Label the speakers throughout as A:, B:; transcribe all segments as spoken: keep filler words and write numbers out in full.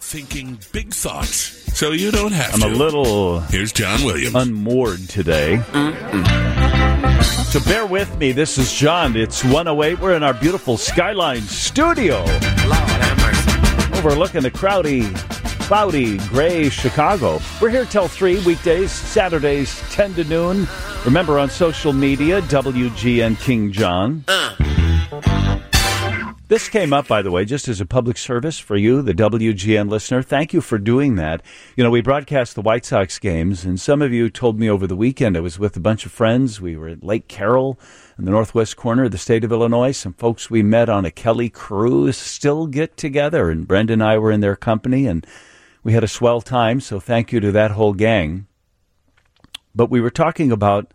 A: thinking big thoughts so you don't have
B: I'm
A: to.
B: I'm a little
A: Here's John Williams.
B: unmoored today. Mm-mm. So bear with me. This is John. It's one oh eight. We're in our beautiful Skyline studio.
C: Lord have mercy.
B: Overlooking the crowdy, cloudy, gray Chicago. We're here till three, weekdays, Saturdays, ten to noon. Remember, on social media, W G N King John.
C: Uh.
B: This came up, by the way, just as a public service for you, the W G N listener. Thank you for doing that. You know, we broadcast the White Sox games, and some of you told me over the weekend, I was with a bunch of friends. We were at Lake Carroll in the northwest corner of the state of Illinois. Some folks we met on a Kelly cruise still get together, and Brenda and I were in their company, and we had a swell time, so thank you to that whole gang. But we were talking about,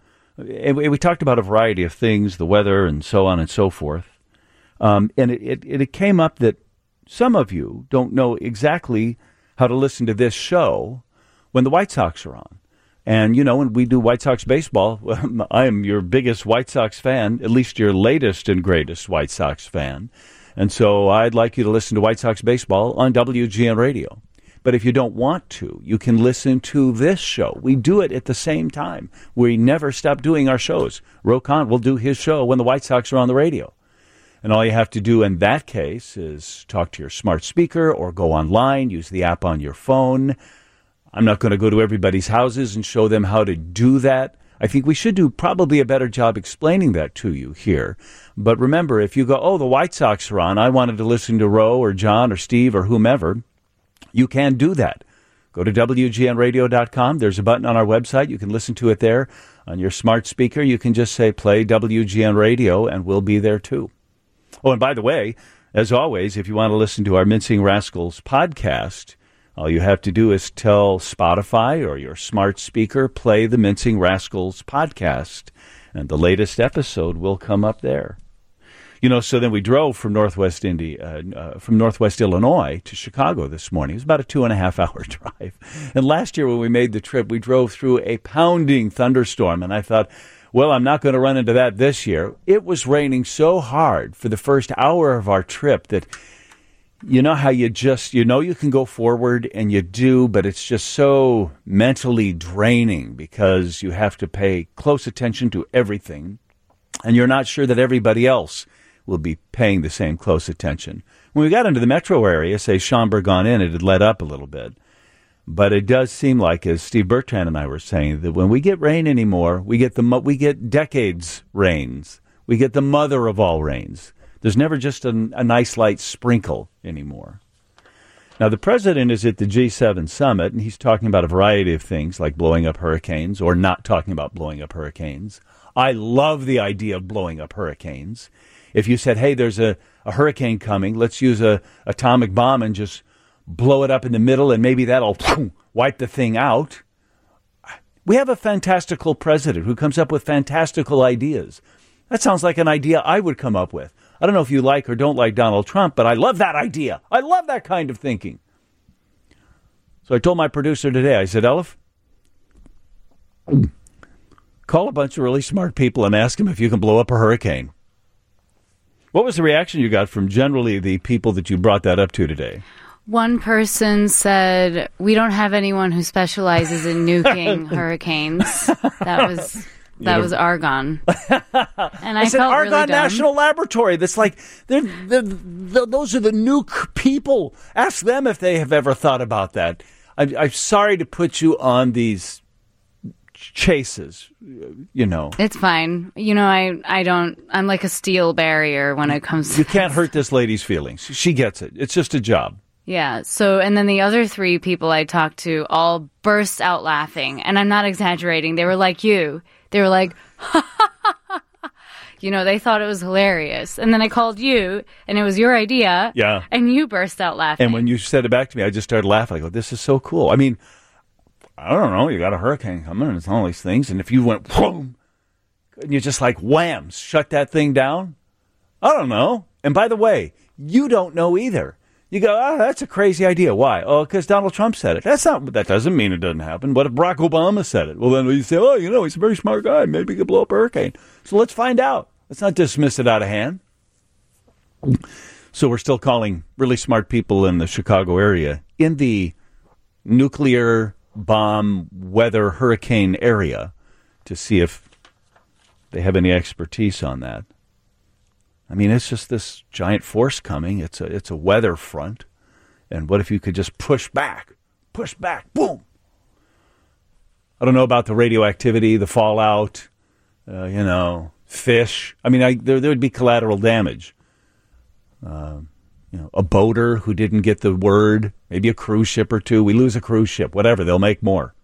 B: we talked about a variety of things, the weather and so on and so forth. Um, and it, it, it came up that some of you don't know exactly how to listen to this show when the White Sox are on. And, you know, when we do White Sox baseball, I am your biggest White Sox fan, at least your latest and greatest White Sox fan. And so I'd like you to listen to White Sox baseball on W G N Radio. But if you don't want to, you can listen to this show. We do it at the same time. We never stop doing our shows. Rokan will do his show when the White Sox are on the radio. And all you have to do in that case is talk to your smart speaker or go online, use the app on your phone. I'm not going to go to everybody's houses and show them how to do that. I think we should do probably a better job explaining that to you here. But remember, if you go, oh, the White Sox are on, I wanted to listen to Ro or John or Steve or whomever, you can do that. Go to W G N radio dot com. There's a button on our website. You can listen to it there. On your smart speaker, you can just say play W G N Radio, and we'll be there too. Oh, and by the way, as always, if you want to listen to our Mincing Rascals podcast, all you have to do is tell Spotify or your smart speaker, play the Mincing Rascals podcast, and the latest episode will come up there. You know, so then we drove from Northwest Indy, uh, uh, from Northwest Illinois to Chicago this morning. It was about a two and a half hour drive. And last year when we made the trip, we drove through a pounding thunderstorm, and I thought, well, I'm not going to run into that this year. It was raining so hard for the first hour of our trip that, you know how you just, you know you can go forward, and you do, but it's just so mentally draining because you have to pay close attention to everything, and you're not sure that everybody else will be paying the same close attention. When we got into the metro area, say Schaumburg on in, it had let up a little bit. But it does seem like, as Steve Bertrand and I were saying, that when we get rain anymore, we get the we get decades rains. We get the mother of all rains. There's never just a, a nice light sprinkle anymore. Now, the president is at the G seven summit, and he's talking about a variety of things, like blowing up hurricanes or not talking about blowing up hurricanes. I love the idea of blowing up hurricanes. If you said, hey, there's a, a hurricane coming, let's use a atomic bomb and just blow it up in the middle, and maybe that'll wipe the thing out. We have a fantastical president who comes up with fantastical ideas. That sounds like an idea I would come up with. I don't know if you like or don't like Donald Trump, but I love that idea. I love that kind of thinking. So I told my producer today, I said, Elif, call a bunch of really smart people and ask them if you can blow up a hurricane. What was the reaction you got from generally the people that you brought that up to today?
D: One person said, we don't have anyone who specializes in nuking hurricanes. That was that was Argonne. And I,
B: I said,
D: felt
B: Argonne
D: really dumb.
B: National Laboratory. That's like, they're, they're, they're, those are the nuke people. Ask them if they have ever thought about that. I'm, I'm sorry to put you on these chases, you know.
D: It's fine. You know, I, I don't, I'm like a steel barrier when it comes to
B: You can't hurt this lady's feelings. She gets it. It's just a job.
D: Yeah. So, and then the other three people I talked to all burst out laughing. And I'm not exaggerating. They were like you. They were like, you know, they thought it was hilarious. And then I called you, and it was your idea.
B: Yeah.
D: And you burst out laughing.
B: And when you said it back to me, I just started laughing. I go, this is so cool. I mean, I don't know. You got a hurricane coming, and it's all these things. And if you went, boom, and you just like wham, shut that thing down. I don't know. And by the way, you don't know either. You go, oh, that's a crazy idea. Why? Oh, because Donald Trump said it. That's not. That doesn't mean it doesn't happen. What if Barack Obama said it? Well, then you say, oh, you know, he's a very smart guy. Maybe he could blow up a hurricane. So let's find out. Let's not dismiss it out of hand. So we're still calling really smart people in the Chicago area, in the nuclear bomb, weather, hurricane area, to see if they have any expertise on that. I mean, it's just this giant force coming. It's a it's a weather front. And what if you could just push back, push back, boom? I don't know about the radioactivity, the fallout, uh, you know, fish. I mean, I, there there would be collateral damage. Uh, you know, a boater who didn't get the word, maybe a cruise ship or two. We lose a cruise ship, whatever. They'll make more.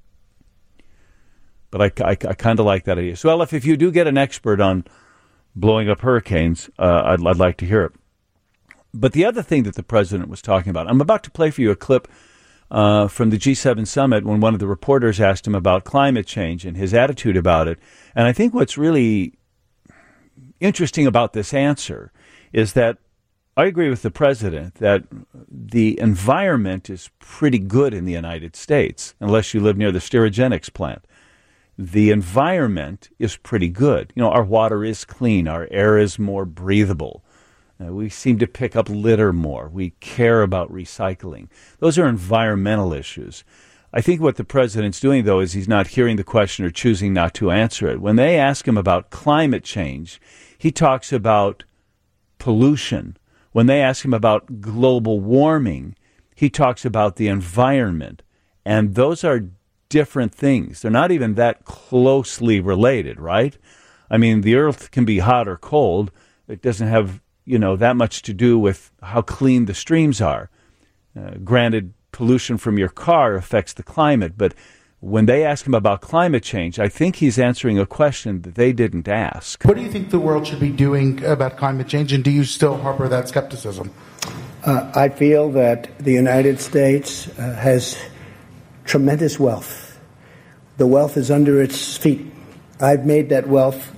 B: But I, I, I kind of like that idea. So, well, if, if you do get an expert on blowing up hurricanes, uh, I'd, I'd like to hear it. But the other thing that the president was talking about, I'm about to play for you a clip uh, from the G seven summit when one of the reporters asked him about climate change and his attitude about it. And I think what's really interesting about this answer is that I agree with the president that the environment is pretty good in the United States, unless you live near the Sterigenics plant. The environment is pretty good. You know, our water is clean. Our air is more breathable. Uh, we seem to pick up litter more. We care about recycling. Those are environmental issues. I think what the president's doing, though, is he's not hearing the question or choosing not to answer it. When they ask him about climate change, he talks about pollution. When they ask him about global warming, he talks about the environment. And those are different things. They're not even that closely related, right? I mean, the earth can be hot or cold. It doesn't have, you know, that much to do with how clean the streams are. Uh, granted, pollution from your car affects the climate, but when they ask him about climate change, I think he's answering a question that they didn't ask.
E: What do you think the world should be doing about climate change, and do you still harbor that skepticism?
F: Uh, I feel that the United States uh, has tremendous wealth. The wealth is under its feet. I've made that wealth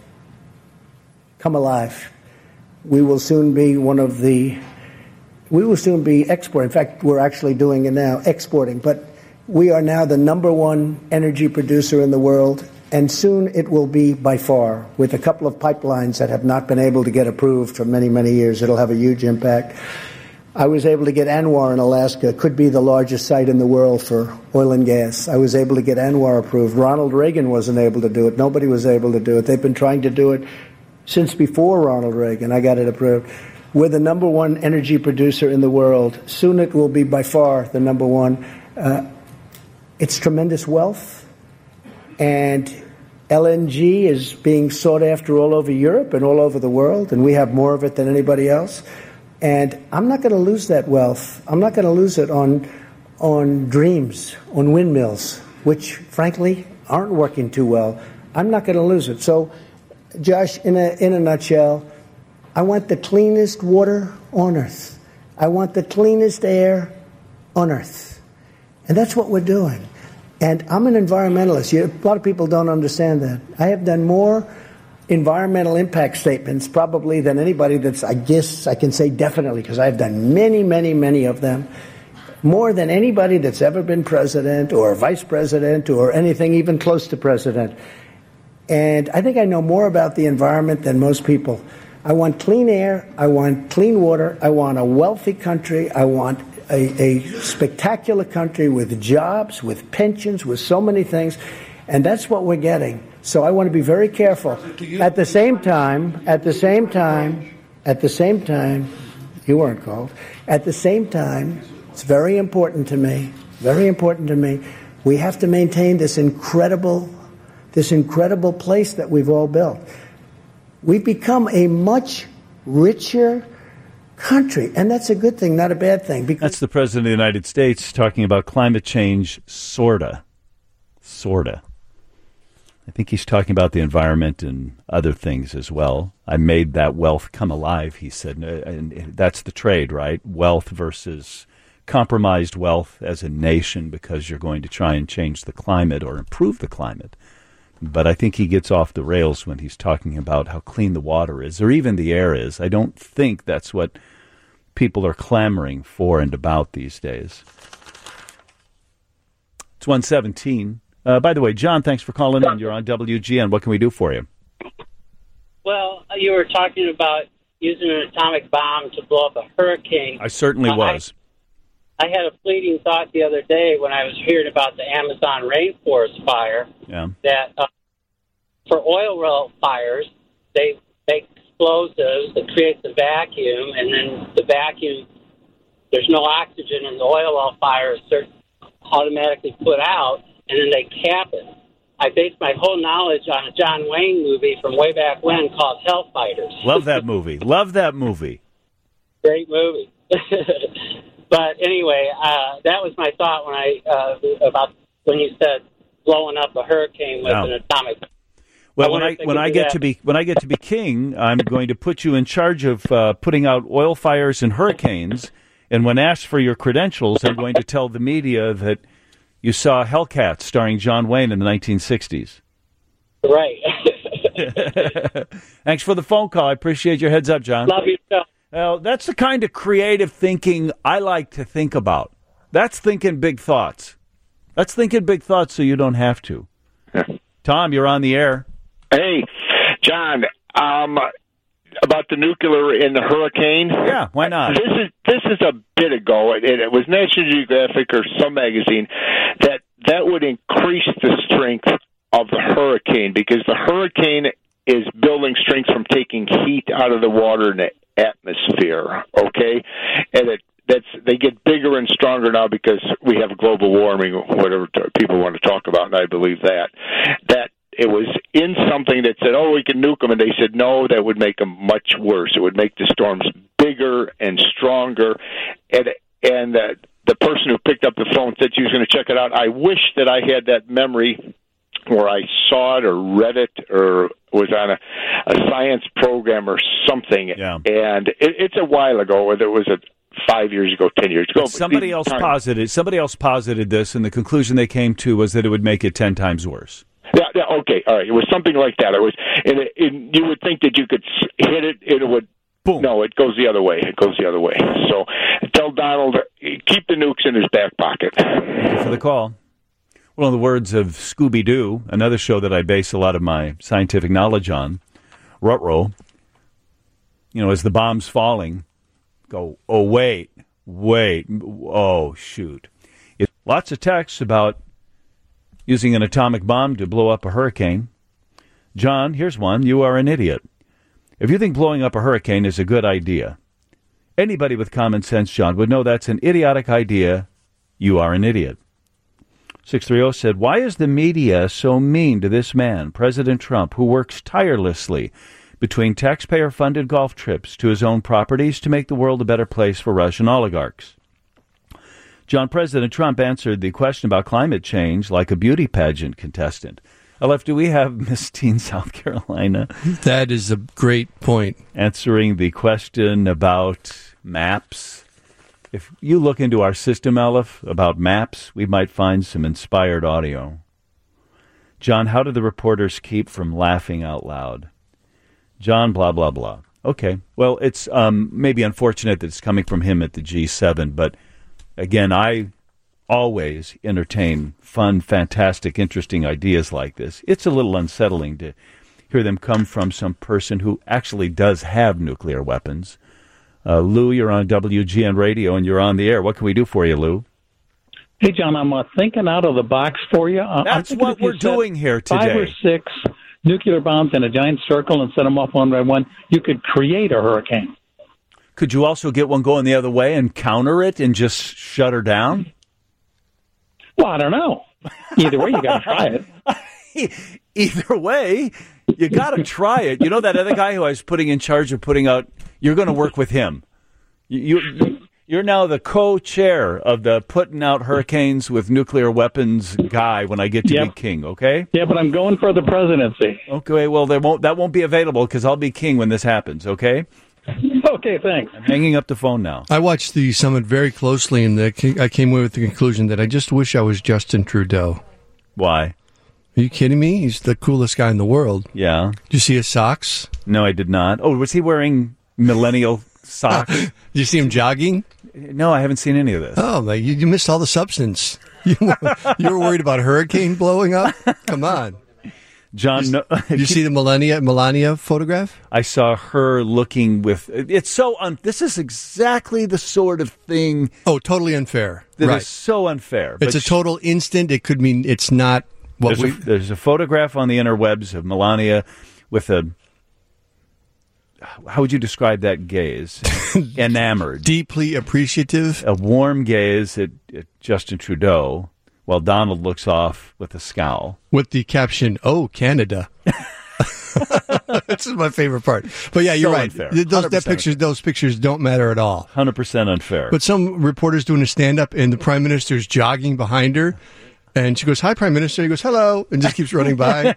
F: come alive. We will soon be one of the, we will soon be exporting. In fact, we're actually doing it now, exporting. But we are now the number one energy producer in the world, and soon it will be by far, with a couple of pipelines that have not been able to get approved for many, many years. It'll have a huge impact. I was able to get ANWR in Alaska, could be the largest site in the world for oil and gas. I was able to get ANWR approved. Ronald Reagan wasn't able to do it. Nobody was able to do it. They've been trying to do it since before Ronald Reagan. I got it approved. We're the number one energy producer in the world. Soon it will be by far the number one. Uh, it's tremendous wealth, and L N G is being sought after all over Europe and all over the world, and we have more of it than anybody else. And I'm not going to lose that wealth. I'm not going to lose it on on dreams, on windmills, which, frankly, aren't working too well. I'm not going to lose it. So, Josh, in a in a nutshell, I want the cleanest water on Earth. I want the cleanest air on Earth. And that's what we're doing. And I'm an environmentalist. You, a lot of people don't understand that. I have done more environmental impact statements probably than anybody that's, I guess I can say definitely, because I've done many, many, many of them, more than anybody that's ever been president or vice president or anything even close to president. And I think I know more about the environment than most people. I want clean air. I want clean water. I want a wealthy country. I want a, a spectacular country with jobs, with pensions, with so many things. And that's what we're getting. So I want to be very careful. At the same time, at the same time, at the same time, you weren't called. At the same time, it's very important to me, very important to me, we have to maintain this incredible, this incredible place that we've all built. We've become a much richer country, and that's a good thing, not a bad thing. Because
B: that's the President of the United States talking about climate change, sorta, sorta. I think he's talking about the environment and other things as well. I made that wealth come alive, he said. And that's the trade, right? Wealth versus compromised wealth as a nation because you're going to try and change the climate or improve the climate. But I think he gets off the rails when he's talking about how clean the water is or even the air is. I don't think that's what people are clamoring for and about these days. It's one seventeen. Uh, by the way, John, thanks for calling in. You're on W G N. What can we do for you?
G: Well, you were talking about using an atomic bomb to blow up a hurricane.
B: I certainly
G: uh,
B: was.
G: I, I had a fleeting thought the other day when I was hearing about the Amazon rainforest fire
B: Yeah.
G: that uh, for oil well fires, they make explosives that creates a vacuum, and then the vacuum, there's no oxygen in the oil well fire, is automatically put out, and then they cap it. I based my whole knowledge on a John Wayne movie from way back when called Hellfighters.
B: Love that movie. Love that movie.
G: Great movie. But anyway, uh, that was my thought when I uh, about when you said blowing up a hurricane with
B: Wow.
G: an atomic.
B: Well,
G: I
B: when
G: wonder
B: I
G: if they
B: when
G: could
B: I
G: do
B: get
G: that.
B: to be when I get to be king, I'm going to put you in charge of uh, putting out oil fires and hurricanes. And when asked for your credentials, I'm going to tell the media that you saw Hellcat starring John Wayne in the nineteen sixties.
G: Right.
B: Thanks for the phone call. I appreciate your heads up, John.
G: Love you, Phil.
B: Well, that's the kind of creative thinking I like to think about. That's thinking big thoughts. That's thinking big thoughts so you don't have to. Tom, you're on the air.
H: Hey, John, um, about the nuclear in the hurricane.
B: Yeah, why not?
H: This is this is a bit ago. It, it was National Geographic or some magazine that that would increase the strength of the hurricane because the hurricane is building strength from taking heat out of the water in the atmosphere. Okay, and it that's they get bigger and stronger now because we have global warming, whatever t- people want to talk about, and I believe that that. It was in something that said, oh, we can nuke them, and they said, no, that would make them much worse. It would make the storms bigger and stronger. And and uh, the person who picked up the phone said she was going to check it out. I wish that I had that memory where I saw it or read it or was on a, a science program or something.
B: Yeah.
H: And it, it's a while ago, whether it was a five years ago, ten years ago.
B: But somebody else posited somebody else posited this, and the conclusion they came to was that it would make it ten times worse.
H: Yeah, yeah, okay, all right. It was something like that. It was, and, it, and you would think that you could hit it, and it would.
B: Boom.
H: No, it goes the other way. It goes the other way. So tell Donald keep the nukes in his back pocket.
B: Thank you for the call. Well, in the words of Scooby Doo, another show that I base a lot of my scientific knowledge on, Ruh-roh, you know, as the bomb's falling, go, oh wait, wait, oh shoot. It, lots of texts about using an atomic bomb to blow up a hurricane. John, here's one. You are an idiot. If you think blowing up a hurricane is a good idea, anybody with common sense, John, would know that's an idiotic idea. You are an idiot. six three zero said, why is the media so mean to this man, President Trump, who works tirelessly between taxpayer-funded golf trips to his own properties to make the world a better place for Russian oligarchs? John, President Trump answered the question about climate change like a beauty pageant contestant. L F, do we have Miss Teen, South Carolina?
I: That is a great point.
B: Answering the question about maps. If you look into our system, Aleph, about maps, we might find some inspired audio. John, how do the reporters keep from laughing out loud? John, blah, blah, blah. Okay, well, it's um, maybe unfortunate that it's coming from him at the G seven, but again, I always entertain fun, fantastic, interesting ideas like this. It's a little unsettling to hear them come from some person who actually does have nuclear weapons. Uh, Lou, you're on W G N Radio, and you're on the air. What can we do for you, Lou?
J: Hey, John, I'm uh, thinking out of the box for you. Uh,
B: That's what we're doing here today.
J: Five or six nuclear bombs in a giant circle and set them off one by one, you could create a hurricane.
B: Could you also get one going the other way and counter it and just shut her down?
J: Well, I don't know. Either way, you got to try
B: it. Either way, you got to try it. You know that other guy who I was putting in charge of putting out, you're going to work with him. You, you, you're now the co-chair of the putting out hurricanes with nuclear weapons guy when I get to
J: yep.
B: be king, okay?
J: Yeah, but I'm going for the presidency.
B: Okay, well, there won't, that won't be available because I'll be king when this happens, okay?
J: Okay, thanks.
B: I'm hanging up the phone now.
I: I watched the summit very closely, and the, I came away with the conclusion that I just wish I was Justin Trudeau.
B: Why?
I: Are you kidding me? He's the coolest guy in the world.
B: Yeah.
I: Did you see his socks?
B: No, I did not. Oh, was he wearing millennial socks?
I: Did you see him jogging?
B: No, I haven't seen any of this.
I: Oh, man, you, you missed all the substance. You, you were worried about a hurricane blowing up? Come on.
B: John, no,
I: Did you see the Melania Melania photograph?
B: I saw her looking with. It's so. Un, this is exactly the sort of thing.
I: Oh, totally unfair.
B: That
I: right.
B: is so unfair.
I: It's
B: But
I: a total instant. It could mean it's not what
B: there's
I: we.
B: a, there's a photograph on the interwebs of Melania with a. How would you describe that gaze? Enamored,
I: deeply appreciative,
B: a warm gaze at, at Justin Trudeau, while Donald looks off with a scowl.
I: With the caption, "Oh, Canada." This is my favorite part. But yeah, you're
B: So
I: right.
B: unfair.
I: Those that pictures, those pictures don't matter at all.
B: one hundred percent unfair.
I: But some reporter's doing a stand-up, and the prime minister's jogging behind her, and she goes, "Hi, Prime Minister." He goes, "Hello," and just keeps running by.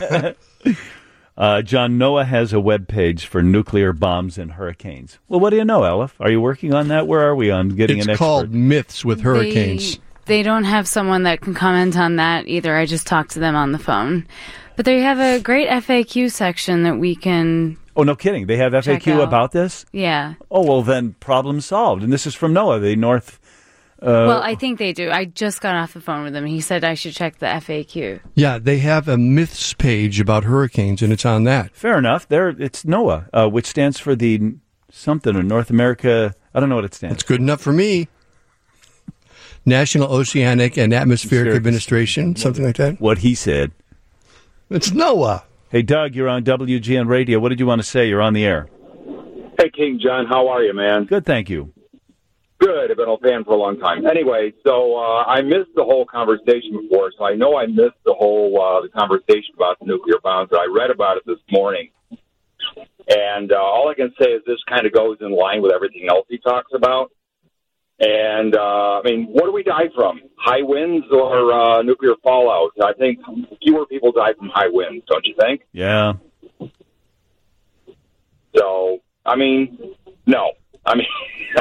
B: uh, John, NOAA has a web page for nuclear bombs and hurricanes. Well, what do you know, Elif? Are you working on that? Where are we on getting
I: It's
B: an expert?
I: called Myths with Hurricanes.
D: They, they don't have someone that can comment on that either. I just talked to them on the phone. But they have a great F A Q section that we can...
B: Oh, no kidding. They have F A Q
D: Check out.
B: about this?
D: Yeah.
B: Oh, well, then problem solved. And this is from NOAA, the North... Uh,
D: well, I think they do. I just got off the phone with him. He said I should check the F A Q.
I: Yeah, they have a Myths page about hurricanes, and it's on that.
B: Fair enough. There, it's NOAA, uh, which stands for the something in North America. I don't know what it stands
I: It's good enough for me. National Oceanic and Atmospheric
B: Atmospheric-
I: Administration, something like that.
B: What he said.
I: It's NOAA.
B: Hey, Doug, you're on W G N Radio. What did you want to say? You're on the air.
K: Hey, King John, how are you, man?
B: Good, thank you.
K: Good. I've been a fan for a long time. Anyway, so uh, I missed the whole conversation before, so I know I missed the whole uh, the conversation about the nuclear bombs, but I read about it this morning. And uh, all I can say is this kind of goes in line with everything else he talks about. And, uh, I mean, what do we die from? High winds or uh, nuclear fallout? I think fewer people die from high winds, don't you think?
B: Yeah.
K: So, I mean, no. I mean,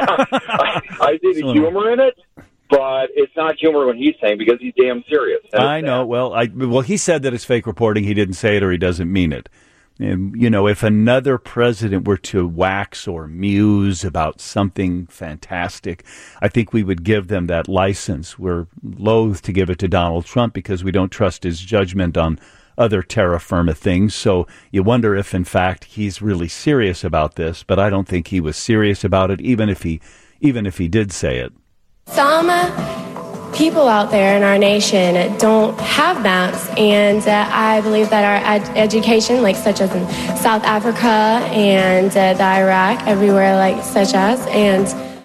K: I, I see the humor in it, but it's not humor when he's saying because he's damn serious. And
B: I know. Well, I well, he said that it's fake reporting. He didn't say it, or he doesn't mean it. And, you know, if another president were to wax or muse about something fantastic, I think we would give them that license. We're loath to give it to Donald Trump because we don't trust his judgment on other terra firma things. So you wonder if, in fact, he's really serious about this. But I don't think he was serious about it, even if he, even if he did say it.
L: Some people out there in our nation don't have maps, and uh, I believe that our ed- education, like such as in South Africa and uh, the Iraq, everywhere like such as, and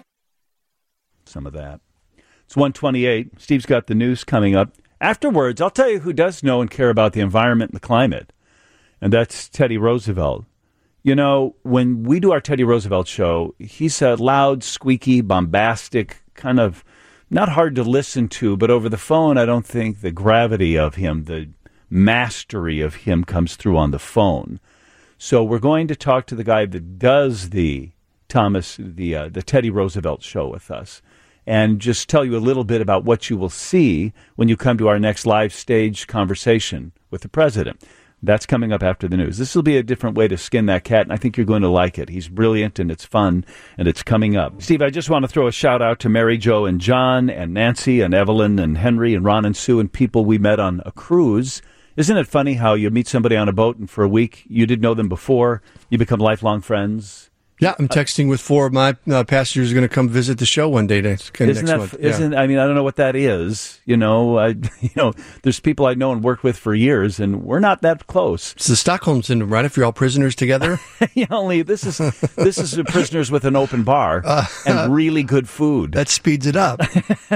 B: some of that. It's one twenty-eight. Steve's got the news coming up. Afterwards, I'll tell you who does know and care about the environment and the climate, and that's Teddy Roosevelt. You know, when we do our Teddy Roosevelt show, he's a loud, squeaky, bombastic, kind of not hard to listen to, but over the phone, I don't think the gravity of him, the mastery of him comes through on the phone. So we're going to talk to the guy that does the Thomas, the uh, the Teddy Roosevelt show with us, and just tell you a little bit about what you will see when you come to our next live stage conversation with the president. That's coming up after the news. This will be a different way to skin that cat, and I think you're going to like it. He's brilliant, and it's fun, and it's coming up. Steve, I just want to throw a shout-out to Mary Jo and John and Nancy and Evelyn and Henry and Ron and Sue and people we met on a cruise. Isn't it funny how you meet somebody on a boat, and for a week you didn't know them before, you become lifelong friends?
I: Yeah, I'm texting with four of my uh, passengers going to come visit the show one day next,
B: Isn't
I: next
B: that,
I: month. Yeah.
B: Isn't I mean I don't know what that is. You know, I you know there's people I know and worked with for years, and we're not that close.
I: It's the Stockholm syndrome, right? If you're all prisoners together.
B: Yeah, only this is this is prisoners with an open bar uh, and really good food.
I: That speeds it up.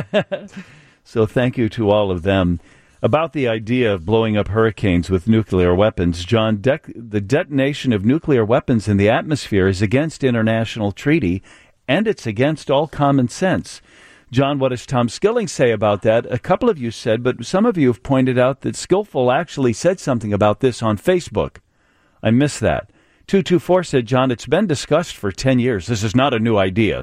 B: So thank you to all of them. About the idea of blowing up hurricanes with nuclear weapons, John, de- the detonation of nuclear weapons in the atmosphere is against international treaty, and it's against all common sense. John, what does Tom Skilling say about that? A couple of you said, but some of you have pointed out that Skillful actually said something about this on Facebook. I missed that. two two four said, John, it's been discussed for ten years. This is not a new idea.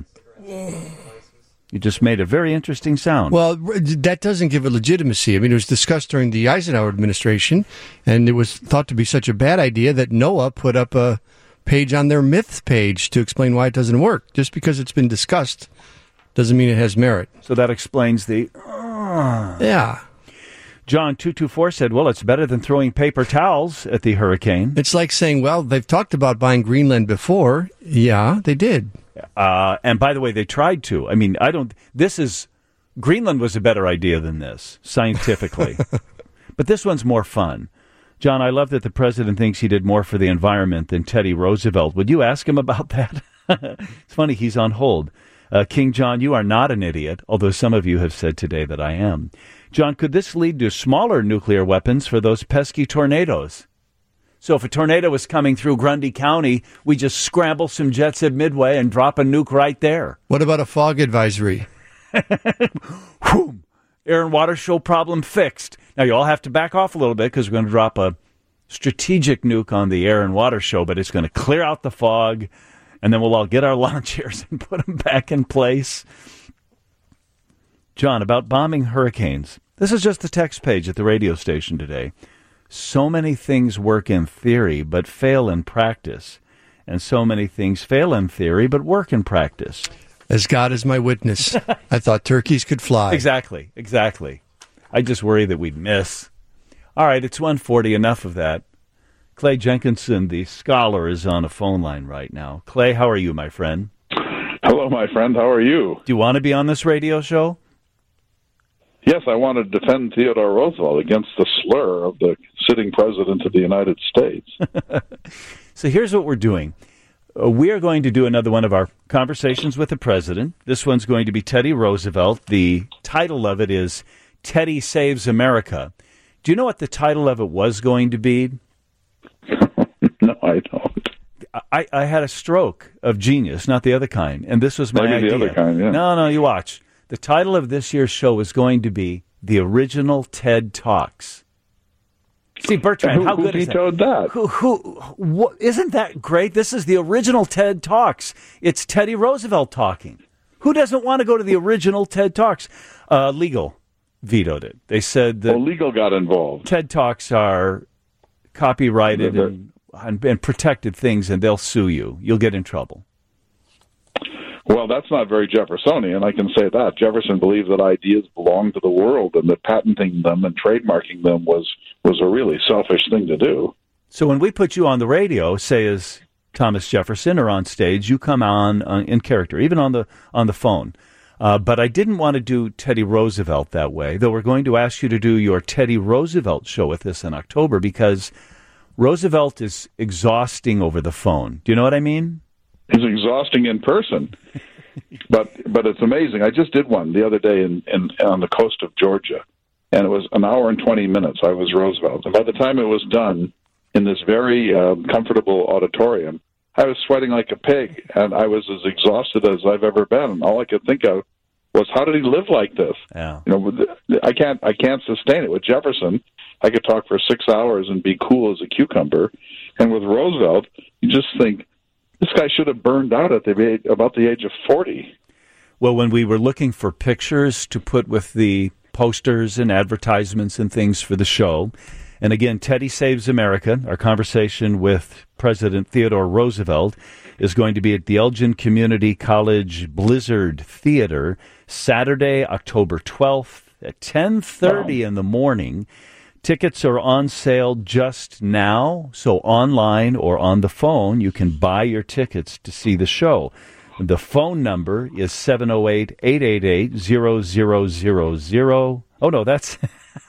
B: You just made a very interesting sound.
I: Well, that doesn't give it legitimacy. I mean, it was discussed during the Eisenhower administration, and it was thought to be such a bad idea that NOAA put up a page on their myths page to explain why it doesn't work. Just because it's been discussed doesn't mean it has merit.
B: So that explains the... Uh,
I: yeah.
B: John two two four said, well, it's better than throwing paper towels at the hurricane.
I: It's like saying, well, they've talked about buying Greenland before. Yeah, they did.
B: Uh, and by the way, they tried to. I mean, I don't, this is, Greenland was a better idea than this, scientifically. But this one's more fun. John, I love that the president thinks he did more for the environment than Teddy Roosevelt. Would you ask him about that? It's funny, he's on hold. Uh, King John, you are not an idiot, although some of you have said today that I am. John, could this lead to smaller nuclear weapons for those pesky tornadoes? So if a tornado was coming through Grundy County, we just scramble some jets at Midway and drop a nuke right there.
I: What about a fog advisory?
B: Whoom. Air and water show problem fixed. Now, you all have to back off a little bit because we're going to drop a strategic nuke on the air and water show, but it's going to clear out the fog, and then we'll all get our lawn chairs and put them back in place. John, about bombing hurricanes. This is just the text page at the radio station today. So many things work in theory but fail in practice, and so many things fail in theory but work in practice.
I: As God is my witness, I thought turkeys could fly.
B: Exactly, exactly. I just worry that we'd miss. All right, it's one forty. Enough of that. Clay Jenkinson, the scholar, is on a phone line right now. Clay, how are you, my friend?
M: Hello, my friend. How are you?
B: Do you want to be on this radio show?
M: Yes, I want to defend Theodore Roosevelt against the slur of the sitting president of the United States.
B: So here's what we're doing. Uh, we are going to do another one of our conversations with the president. This one's going to be Teddy Roosevelt. The title of it is Teddy Saves America. Do you know what the title of it was going to be?
M: No, I don't.
B: I, I had a stroke of genius, not the other kind, and this was my
M: Maybe
B: idea.
M: the other kind, yeah.
B: No, no, you watch. The title of this year's show is going to be The Original TED Talks. See, Bertrand,
M: who,
B: how
M: who
B: good is that?
M: vetoed that?
B: Who, who, what, isn't that great? This is the original TED Talks. It's Teddy Roosevelt talking. Who doesn't want to go to the original TED Talks? Uh, Legal vetoed it. They said that
M: well, Legal got involved.
B: TED Talks are copyrighted and, and, and protected things, and they'll sue you. You'll get in trouble.
M: Well, that's not very Jeffersonian, I can say that. Jefferson believed that ideas belonged to the world and that patenting them and trademarking them was, was a really selfish thing to do.
B: So when we put you on the radio, say as Thomas Jefferson, or on stage, you come on uh, in character, even on the on the phone. Uh, but I didn't want to do Teddy Roosevelt that way, though we're going to ask you to do your Teddy Roosevelt show with us in October because Roosevelt is exhausting over the phone. Do you know what I mean?
M: He's exhausting in person, but but it's amazing. I just did one the other day in, in on the coast of Georgia, and it was an hour and twenty minutes. I was Roosevelt, and by the time it was done, in this very uh, comfortable auditorium, I was sweating like a pig, and I was as exhausted as I've ever been. And all I could think of was, how did he live like this?
B: Yeah.
M: You know, I can't I can't sustain it. With Jefferson, I could talk for six hours and be cool as a cucumber, and with Roosevelt, you just think, this guy should have burned out at the age, about the age of forty.
B: Well, when we were looking for pictures to put with the posters and advertisements and things for the show, and again, Teddy Saves America, our conversation with President Theodore Roosevelt, is going to be at the Elgin Community College Blizzard Theater, Saturday, October twelfth at ten thirty wow. in the morning. Tickets are on sale just now, so online or on the phone, you can buy your tickets to see the show. The phone number is seven oh eight, eight eight eight, zero zero zero zero. Oh, no, that's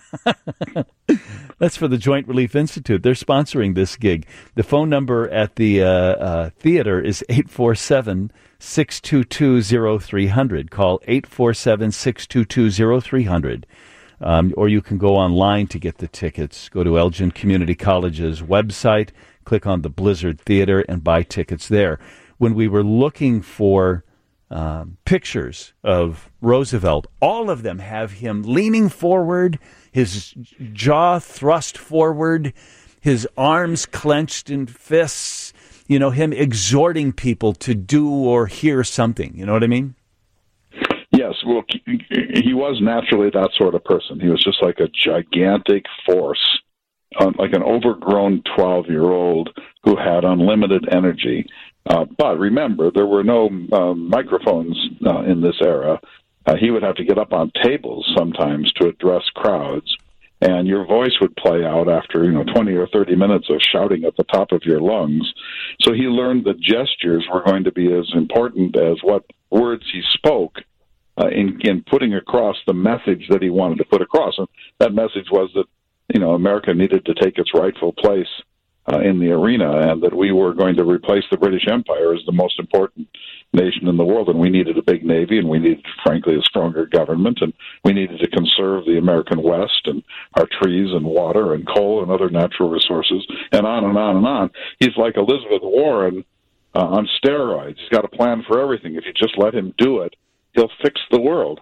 B: that's for the Joint Relief Institute. They're sponsoring this gig. The phone number at the uh, uh, theater is eight four seven, six two two, zero three zero zero. Call eight four seven, six two two, zero three zero zero. Um, or you can go online to get the tickets. Go to Elgin Community College's website, click on the Blizzard Theater, and buy tickets there. When we were looking for um, pictures of Roosevelt, all of them have him leaning forward, his jaw thrust forward, his arms clenched in fists, you know, him exhorting people to do or hear something. You know what I mean?
M: Yes, well, he was naturally that sort of person. He was just like a gigantic force, uh, like an overgrown twelve-year-old who had unlimited energy. Uh, but remember, there were no uh, microphones uh, in this era. Uh, he would have to get up on tables sometimes to address crowds. and your voice would play out after, you know, twenty or thirty minutes of shouting at the top of your lungs. So he learned that gestures were going to be as important as what words he spoke uh, in, in putting across the message that he wanted to put across. And that message was that, you know, America needed to take its rightful place uh, in the arena, and that we were going to replace the British Empire as the most important nation in the world, and we needed a big navy, and we needed, frankly, a stronger government, and we needed to conserve the American West and our trees and water and coal and other natural resources, and on and on and on. He's like Elizabeth Warren uh, on steroids. He's got a plan for everything. If you just let him do it, he'll fix the world.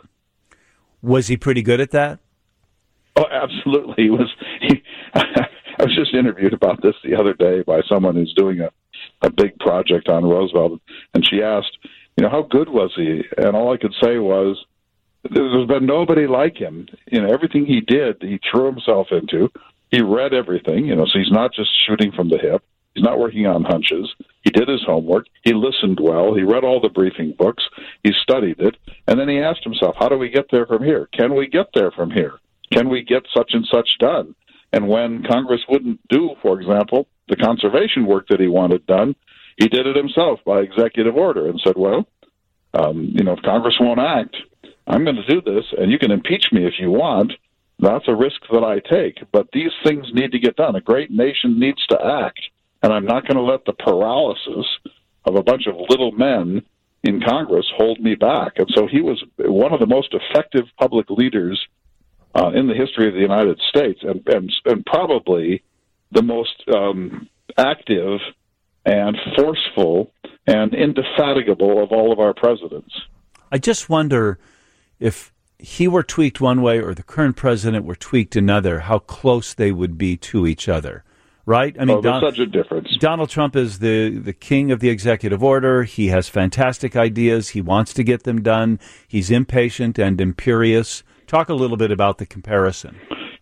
B: Was he pretty good at that?
M: Oh, absolutely. He was. He, I was just interviewed about this the other day by someone who's doing a, a big project on Roosevelt, and she asked, you know, how good was he? And all I could say was, there's been nobody like him. You know, everything he did, he threw himself into. He read everything, you know, so he's not just shooting from the hip. He's not working on hunches. He did his homework. He listened well. He read all the briefing books. He studied it. And then he asked himself, how do we get there from here? Can we get there from here? Can we get such and such done? And when Congress wouldn't do, for example, the conservation work that he wanted done, he did it himself by executive order and said, well, um, you know, if Congress won't act, I'm going to do this, and you can impeach me if you want. That's a risk that I take. But these things need to get done. A great nation needs to act, and I'm not going to let the paralysis of a bunch of little men in Congress hold me back. And so he was one of the most effective public leaders Uh, in the history of the United States, and, and, and probably the most um, active and forceful and indefatigable of all of our presidents.
B: I just wonder if he were tweaked one way or the current president were tweaked another, how close they would be to each other, right? I mean,
M: oh, there's
B: Don-
M: such a difference.
B: Donald Trump is the, the king of the executive order. He has fantastic ideas. He wants to get them done. He's impatient and imperious. Talk a little bit about the comparison.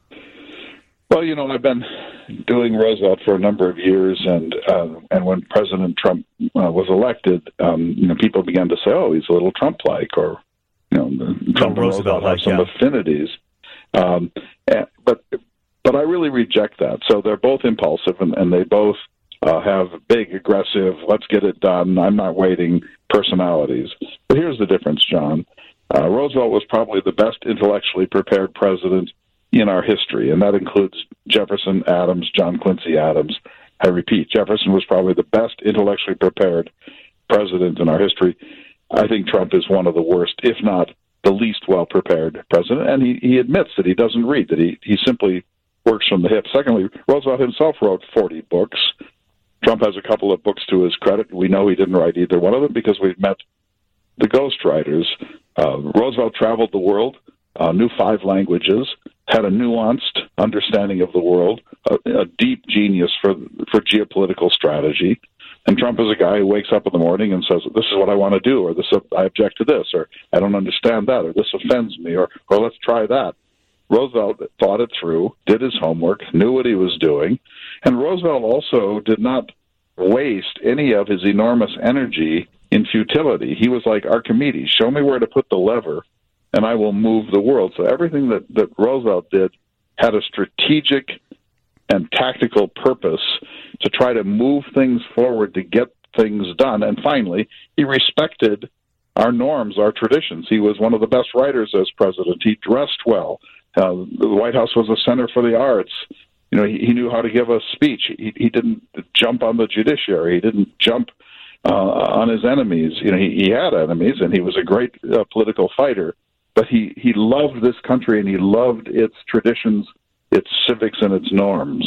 M: Well, you know, I've been doing Roosevelt for a number of years, and uh, and when President Trump uh, was elected, um, you know, people began to say, "Oh, he's a little Trump-like," or you know, Trump and Roosevelt have some
B: yeah.
M: affinities. Um, and, but but I really reject that. So they're both impulsive, and, and they both uh, have big, aggressive, let's get it done, I'm not waiting personalities. But here's the difference, John. Uh, Roosevelt was probably the best intellectually prepared president in our history, and that includes Jefferson, Adams, John Quincy Adams. I repeat, Jefferson was probably the best intellectually prepared president in our history. I think Trump is one of the worst, if not the least well-prepared president, and he, he admits that he doesn't read, that he, he simply works from the hip. Secondly, Roosevelt himself wrote forty books. Trump has a couple of books to his credit. We know he didn't write either one of them because we've met the ghostwriters. Uh, Roosevelt traveled the world, uh, knew five languages, had a nuanced understanding of the world, a, a deep genius for for geopolitical strategy. And Trump is a guy who wakes up in the morning and says, "This is what I want to do," or "This I object to this," or "I don't understand that," or "This offends me," or "or let's try that." Roosevelt thought it through, did his homework, knew what he was doing, and Roosevelt also did not waste any of his enormous energy in futility. He was like Archimedes, show me where to put the lever, and I will move the world. So everything that, that Roosevelt did had a strategic and tactical purpose to try to move things forward, to get things done. And finally, he respected our norms, our traditions. He was one of the best writers as president. He dressed well. Uh, the White House was a center for the arts. You know, he, he knew how to give a speech. He, he didn't jump on the judiciary. He didn't jump Uh, on his enemies. You know, he, he had enemies, and he was a great uh, political fighter, but he, he loved this country, and he loved its traditions, its civics, and its norms.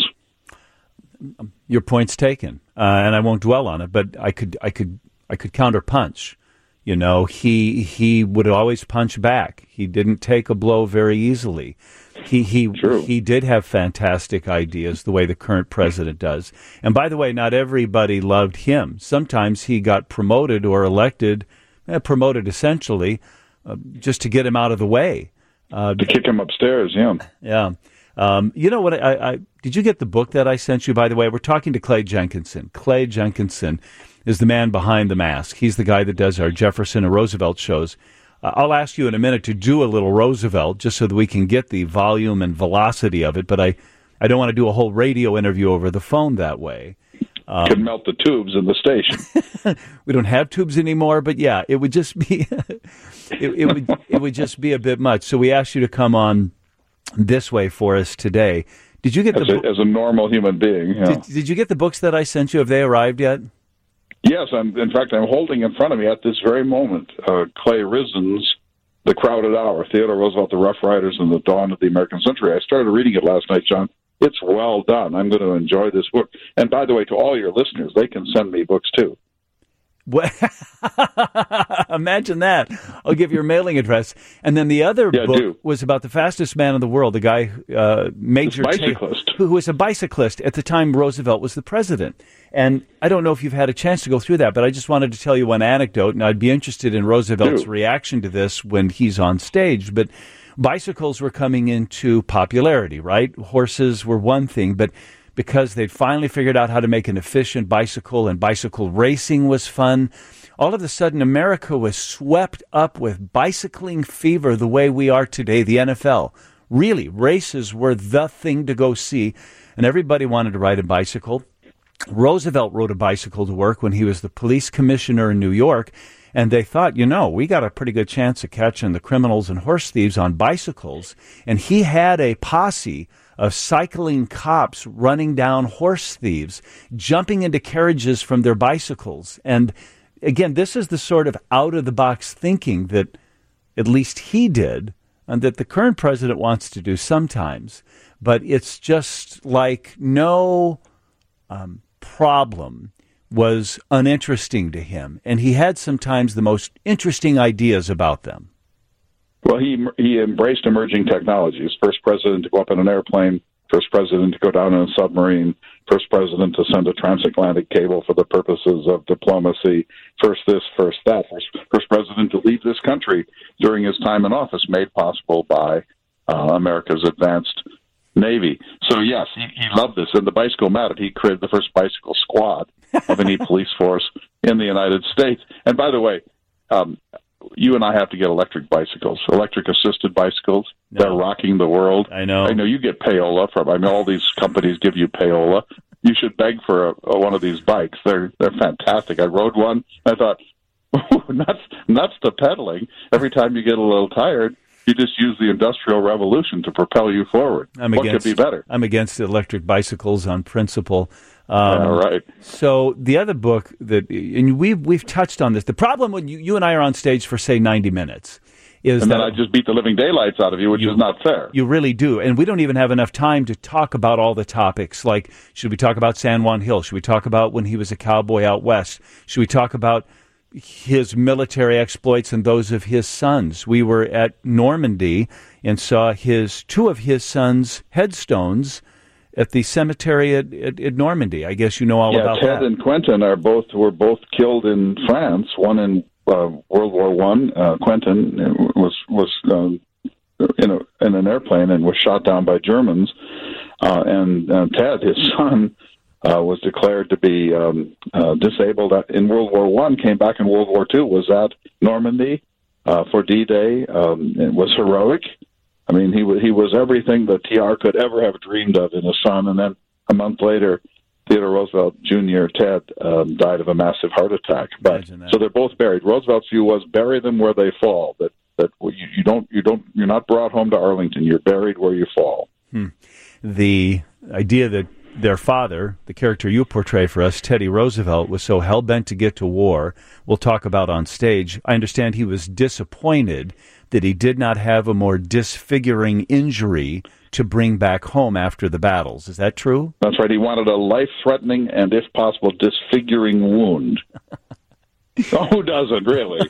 B: Your point's taken, uh, and I won't dwell on it, but I could I could I could counterpunch. You know, he he would always punch back. He didn't take a blow very easily. He he
M: True.
B: he did have fantastic ideas, the way the current president does. And by the way, not everybody loved him. Sometimes he got promoted or elected, eh, promoted essentially, uh, just to get him out of the way. Uh,
M: to kick him upstairs, yeah.
B: Yeah. Um, you know what? I, I did you get the book that I sent you? By the way, we're talking to Clay Jenkinson. Clay Jenkinson is the man behind The Mask. He's the guy that does our Jefferson and Roosevelt shows. Uh, I'll ask you in a minute to do a little Roosevelt just so that we can get the volume and velocity of it, but I, I don't want to do a whole radio interview over the phone that way. Um,
M: Could melt the tubes in the station.
B: We don't have tubes anymore, but yeah, it would just be it, it would it would just be a bit much. So we asked you to come on this way for us today. Did you get
M: as,
B: the
M: a, as a normal human being? You know.
B: did, did you get the books that I sent you? Have they arrived yet?
M: Yes, I'm. In fact, I'm holding in front of me at this very moment uh, Clay Risen's The Crowded Hour, Theodore Roosevelt, The Rough Riders, and the Dawn of the American Century. I started reading it last night, John. It's well done. I'm going to enjoy this book. And by the way, to all your listeners, they can send me books too.
B: What? Imagine that. I'll give your mailing address. And then the other
M: yeah,
B: book
M: do.
B: was about the fastest man in the world, the guy, uh, Major
M: bicyclist.
B: Taylor, who was a bicyclist at the time Roosevelt was the president. And I don't know if you've had a chance to go through that, but I just wanted to tell you one anecdote, and I'd be interested in Roosevelt's
M: do.
B: reaction to this when he's on stage. But bicycles were coming into popularity, right? Horses were one thing, but because they'd finally figured out how to make an efficient bicycle and bicycle racing was fun, all of a sudden America was swept up with bicycling fever the way we are today, the N F L. Really, races were the thing to go see, and everybody wanted to ride a bicycle. Roosevelt rode a bicycle to work when he was the police commissioner in New York, and they thought, you know, we got a pretty good chance of catching the criminals and horse thieves on bicycles, and he had a posse of cycling cops running down horse thieves, jumping into carriages from their bicycles. And again, this is the sort of out-of-the-box thinking that at least he did, and that the current president wants to do sometimes. But it's just like no um, problem was uninteresting to him. And he had sometimes the most interesting ideas about them.
M: Well, he he embraced emerging technologies. First president to go up in an airplane, first president to go down in a submarine, first president to send a transatlantic cable for the purposes of diplomacy, first this, first that, first, first president to leave this country during his time in office, made possible by uh, America's advanced Navy. So, yes, he, he loved this. And the bicycle mattered. He created the first bicycle squad of any police force in the United States. And by the way, um, you and I have to get electric bicycles, electric-assisted bicycles. No. They're rocking the world.
B: I know.
M: I know you get payola from. I mean, all these companies give you payola. You should beg for a, a, one of these bikes. They're they're fantastic. I rode one. I thought, nuts, nuts to pedaling. Every time you get a little tired, you just use the Industrial Revolution to propel you forward.
B: I'm
M: what
B: against,
M: could be better?
B: I'm against electric bicycles on principle. Um,
M: yeah, right.
B: So the other book that, and we've we've touched on this. The problem when you, you and I are on stage for say ninety minutes is
M: and
B: that
M: then I just beat the living daylights out of you, which
B: you,
M: is not fair.
B: You really do, and we don't even have enough time to talk about all the topics. Like, should we talk about San Juan Hill? Should we talk about when he was a cowboy out west? Should we talk about his military exploits and those of his sons? We were at Normandy and saw his two of his sons' headstones at the cemetery at, at, at Normandy. I guess you know all
M: yeah,
B: about
M: Ted
B: that.
M: Ted and Quentin are both were both killed in France. One in uh, World War One. Uh, Quentin was was um, in a in an airplane and was shot down by Germans. Uh, and uh, Ted, his son, uh, was declared to be um, uh, disabled in World War One. Came back in World War Two. Was at Normandy uh, for D-Day. Um, it was heroic. I mean, he was he was everything that T R could ever have dreamed of in a son. And then a month later, Theodore Roosevelt Junior Ted um, died of a massive heart attack. But so they're both buried. Roosevelt's view was bury them where they fall. That that you, you don't you don't you're not brought home to Arlington. You're buried where you fall.
B: Hmm. The idea that their father, the character you portray for us, Teddy Roosevelt, was so hell-bent to get to war, we'll talk about on stage. I understand he was disappointed that he did not have a more disfiguring injury to bring back home after the battles. Is that true?
M: That's right. He wanted a life-threatening and, if possible, disfiguring wound. Oh, who doesn't, really?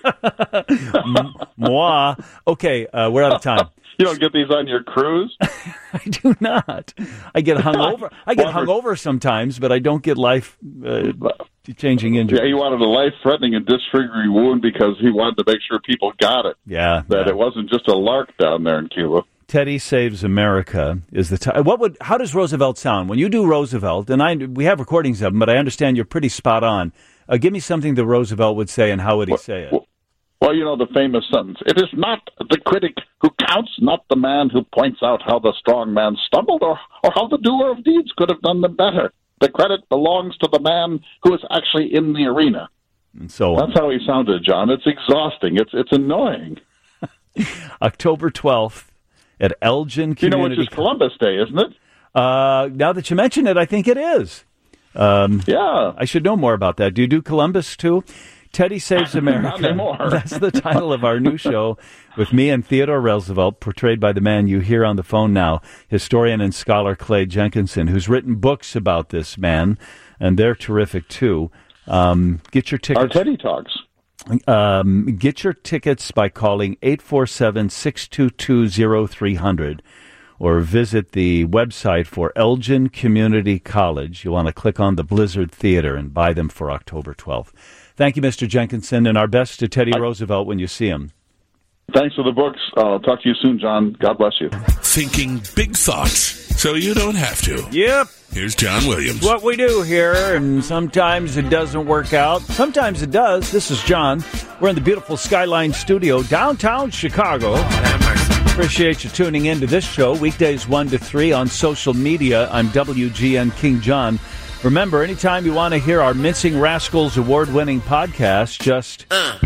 B: Moi. Okay, uh, we're out of time.
M: You don't get these on your cruise?
B: I do not. I get hung over. I get hung over sometimes, but I don't get life-changing uh, injuries.
M: Yeah, he wanted a life-threatening and disfiguring wound because he wanted to make sure people got it.
B: Yeah,
M: that
B: yeah.
M: It wasn't just a lark down there in Cuba.
B: Teddy Saves America is the t- what would how does Roosevelt sound when you do Roosevelt? And I we have recordings of him, but I understand you're pretty spot on. Uh, give me something that Roosevelt would say, and how would he
M: well,
B: say it?
M: Well, Or, you know, the famous sentence, it is not the critic who counts, not the man who points out how the strong man stumbled or, or how the doer of deeds could have done them better. The credit belongs to the man who is actually in the arena.
B: And so on.
M: That's how he sounded, John. It's exhausting. It's it's annoying.
B: October twelfth at Elgin Community.
M: You know, which is Columbus Day, isn't it?
B: Uh, now that you mention it, I think it is. Um,
M: yeah.
B: I should know more about that. Do you do Columbus, too? Teddy Saves America.
M: Not anymore.
B: That's the title of our new show with me and Theodore Roosevelt, portrayed by the man you hear on the phone now, historian and scholar Clay Jenkinson, who's written books about this man, and they're terrific, too. Um, get your tickets.
M: Our Teddy Talks.
B: Um, get your tickets by calling eight four seven, six two two, zero three zero zero or visit the website for Elgin Community College. You'll want to click on the Blizzard Theater and buy them for October twelfth. Thank you, Mister Jenkinson, and our best to Teddy Roosevelt when you see him.
M: Thanks for the books. I'll talk to you soon, John. God bless you.
A: Thinking big thoughts so you don't have to.
B: Yep.
A: Here's John Williams.
B: What we do here, and sometimes it doesn't work out. Sometimes it does. This is John. We're in the beautiful Skyline Studio, downtown Chicago. Appreciate you tuning in to this show, weekdays one to three on social media. I'm W G N King John. Remember, anytime you want to hear our Mincing Rascals award-winning podcast, just uh.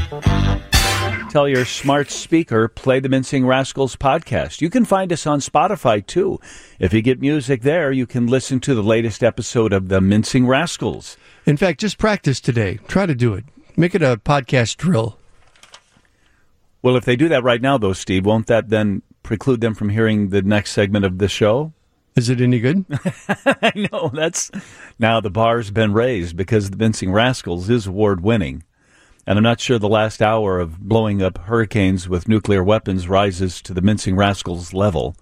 B: tell your smart speaker, play the Mincing Rascals podcast. You can find us on Spotify, too. If you get music there, you can listen to the latest episode of the Mincing Rascals.
I: In fact, just practice today. Try to do it. Make it a podcast drill.
B: Well, if they do that right now, though, Steve, won't that then preclude them from hearing the next segment of the show?
I: Is it any good?
B: I know. That's now the bar's been raised because the Mincing Rascals is award-winning. And I'm not sure the last hour of blowing up hurricanes with nuclear weapons rises to the Mincing Rascals level.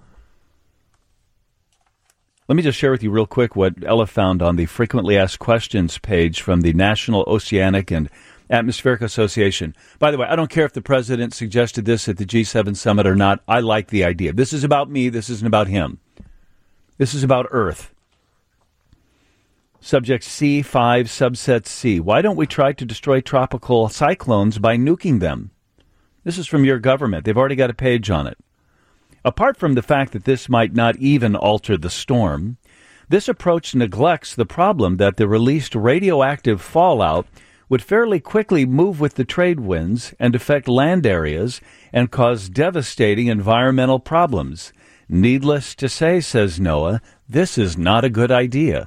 B: Let me just share with you real quick what Ella found on the Frequently Asked Questions page from the National Oceanic and Atmospheric Association. By the way, I don't care if the president suggested this at the G seven summit or not. I like the idea. This is about me. This isn't about him. This is about Earth. Subject C five, subset C. Why don't we try to destroy tropical cyclones by nuking them? This is from your government. They've already got a page on it. Apart from the fact that this might not even alter the storm, this approach neglects the problem that the released radioactive fallout would fairly quickly move with the trade winds and affect land areas and cause devastating environmental problems. Needless to say, says NOAA, this is not a good idea.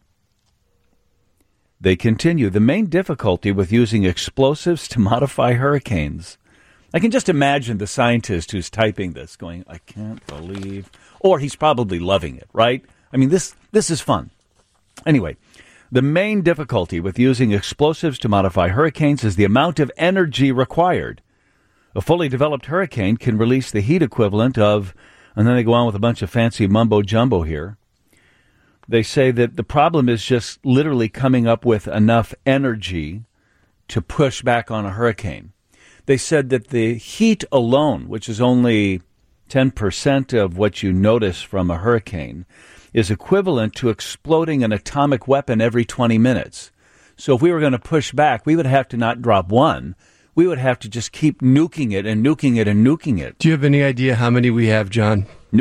B: They continue, the main difficulty with using explosives to modify hurricanes. I can just imagine the scientist who's typing this going, I can't believe, or he's probably loving it, right? I mean, this this is fun. Anyway, the main difficulty with using explosives to modify hurricanes is the amount of energy required. A fully developed hurricane can release the heat equivalent of, and then they go on with a bunch of fancy mumbo-jumbo here. They say that the problem is just literally coming up with enough energy to push back on a hurricane. They said that the heat alone, which is only ten percent of what you notice from a hurricane, is equivalent to exploding an atomic weapon every twenty minutes. So if we were going to push back, we would have to not drop one. We would have to just keep nuking it and nuking it and nuking it.
I: Do you have any idea how many we have, John?
B: No.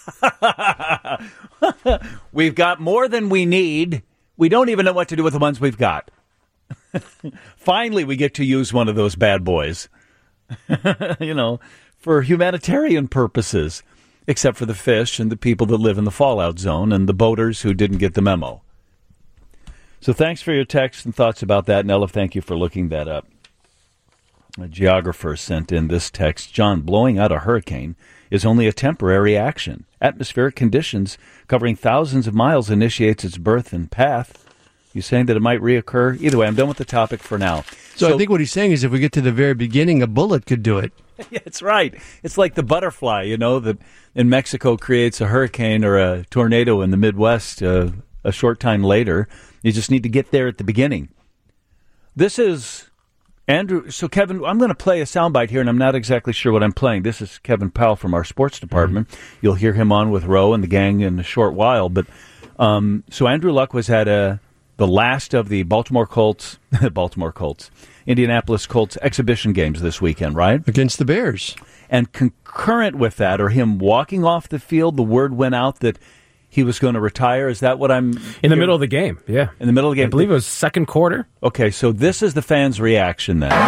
B: We've got more than we need. We don't even know what to do with the ones we've got. Finally, we get to use one of those bad boys, you know, for humanitarian purposes, except for the fish and the people that live in the fallout zone and the boaters who didn't get the memo. So thanks for your text and thoughts about that, Nella. Thank you for looking that up. A geographer sent in this text, John, blowing out a hurricane is only a temporary action. Atmospheric conditions covering thousands of miles initiates its birth and path. You saying that it might reoccur? Either way, I'm done with the topic for now.
I: So, so I think what he's saying is if we get to the very beginning, a bullet could do it.
B: Yeah, that's right. It's like the butterfly, you know, that in Mexico creates a hurricane or a tornado in the Midwest uh, a short time later. You just need to get there at the beginning. This is Andrew. So, Kevin, I'm going to play a soundbite here, and I'm not exactly sure what I'm playing. This is Kevin Powell from our sports department. Mm-hmm. You'll hear him on with Roe and the gang in a short while. But um, so Andrew Luck was at a, the last of the Baltimore Colts, Baltimore Colts, Indianapolis Colts exhibition games this weekend, right?
I: Against the Bears.
B: And concurrent with that, or him walking off the field, the word went out that he was going to retire. Is that what I'm...
N: In the
B: hearing?
N: middle of the game, yeah.
B: In the middle of the game?
N: I believe it was second quarter.
B: Okay, so this is the fans' reaction then.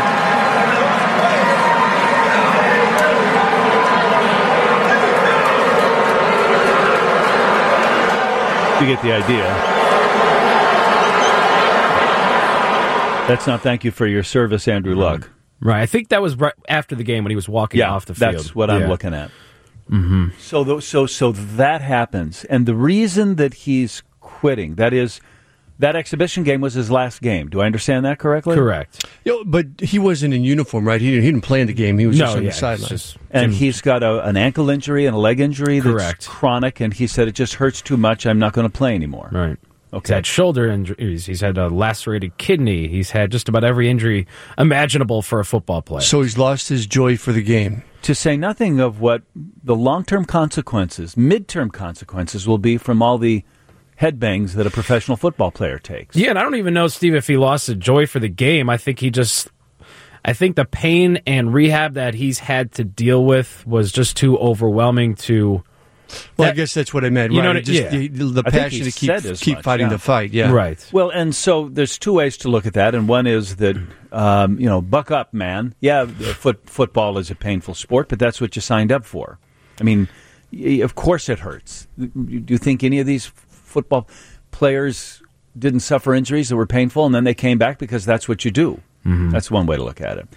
B: You get the idea. That's not thank you for your service, Andrew Luck.
N: Right. I think that was right after the game when he was walking
B: yeah,
N: off the field.
B: That's what
N: yeah.
B: I'm looking at.
N: Mm-hmm.
B: So, th- so, so that happens, and the reason that he's quitting, that is, that exhibition game was his last game. Do I understand that correctly?
N: Correct.
I: You know, but he wasn't in uniform, right? He didn't, he didn't play in the game. He was
N: no,
I: just on
N: yeah,
I: the sidelines.
B: And he's got a, an ankle injury and a leg injury that's
N: Correct.
B: chronic, and he said it just hurts too much. I'm not going to play anymore.
N: Right.
B: Okay.
N: He's had shoulder injuries. He's had a lacerated kidney. He's had just about every injury imaginable for a football player.
I: So he's lost his joy for the game.
B: To say nothing of what the long-term consequences, midterm consequences will be from all the headbangs that a professional football player takes.
N: Yeah, and I don't even know, Steve, if he lost the joy for the game. I think he just... I think the pain and rehab that he's had to deal with was just too overwhelming to...
I: Well,
N: that,
I: I guess that's what I meant.
N: You
I: Right?
N: know,
I: Just
N: yeah.
I: the, the
B: I think
I: passion
B: he
I: to keep,
B: said as
I: keep
B: much,
I: fighting
B: yeah.
I: the fight. Yeah,
N: Right.
B: Well, and so there's two ways to look at that, and one is that, um, you know, buck up, man. Yeah, foot, football is a painful sport, but that's what you signed up for. I mean, y- of course it hurts. Do you think any of these football players didn't suffer injuries that were painful, and then they came back because that's what you do? Mm-hmm. That's one way to look at it.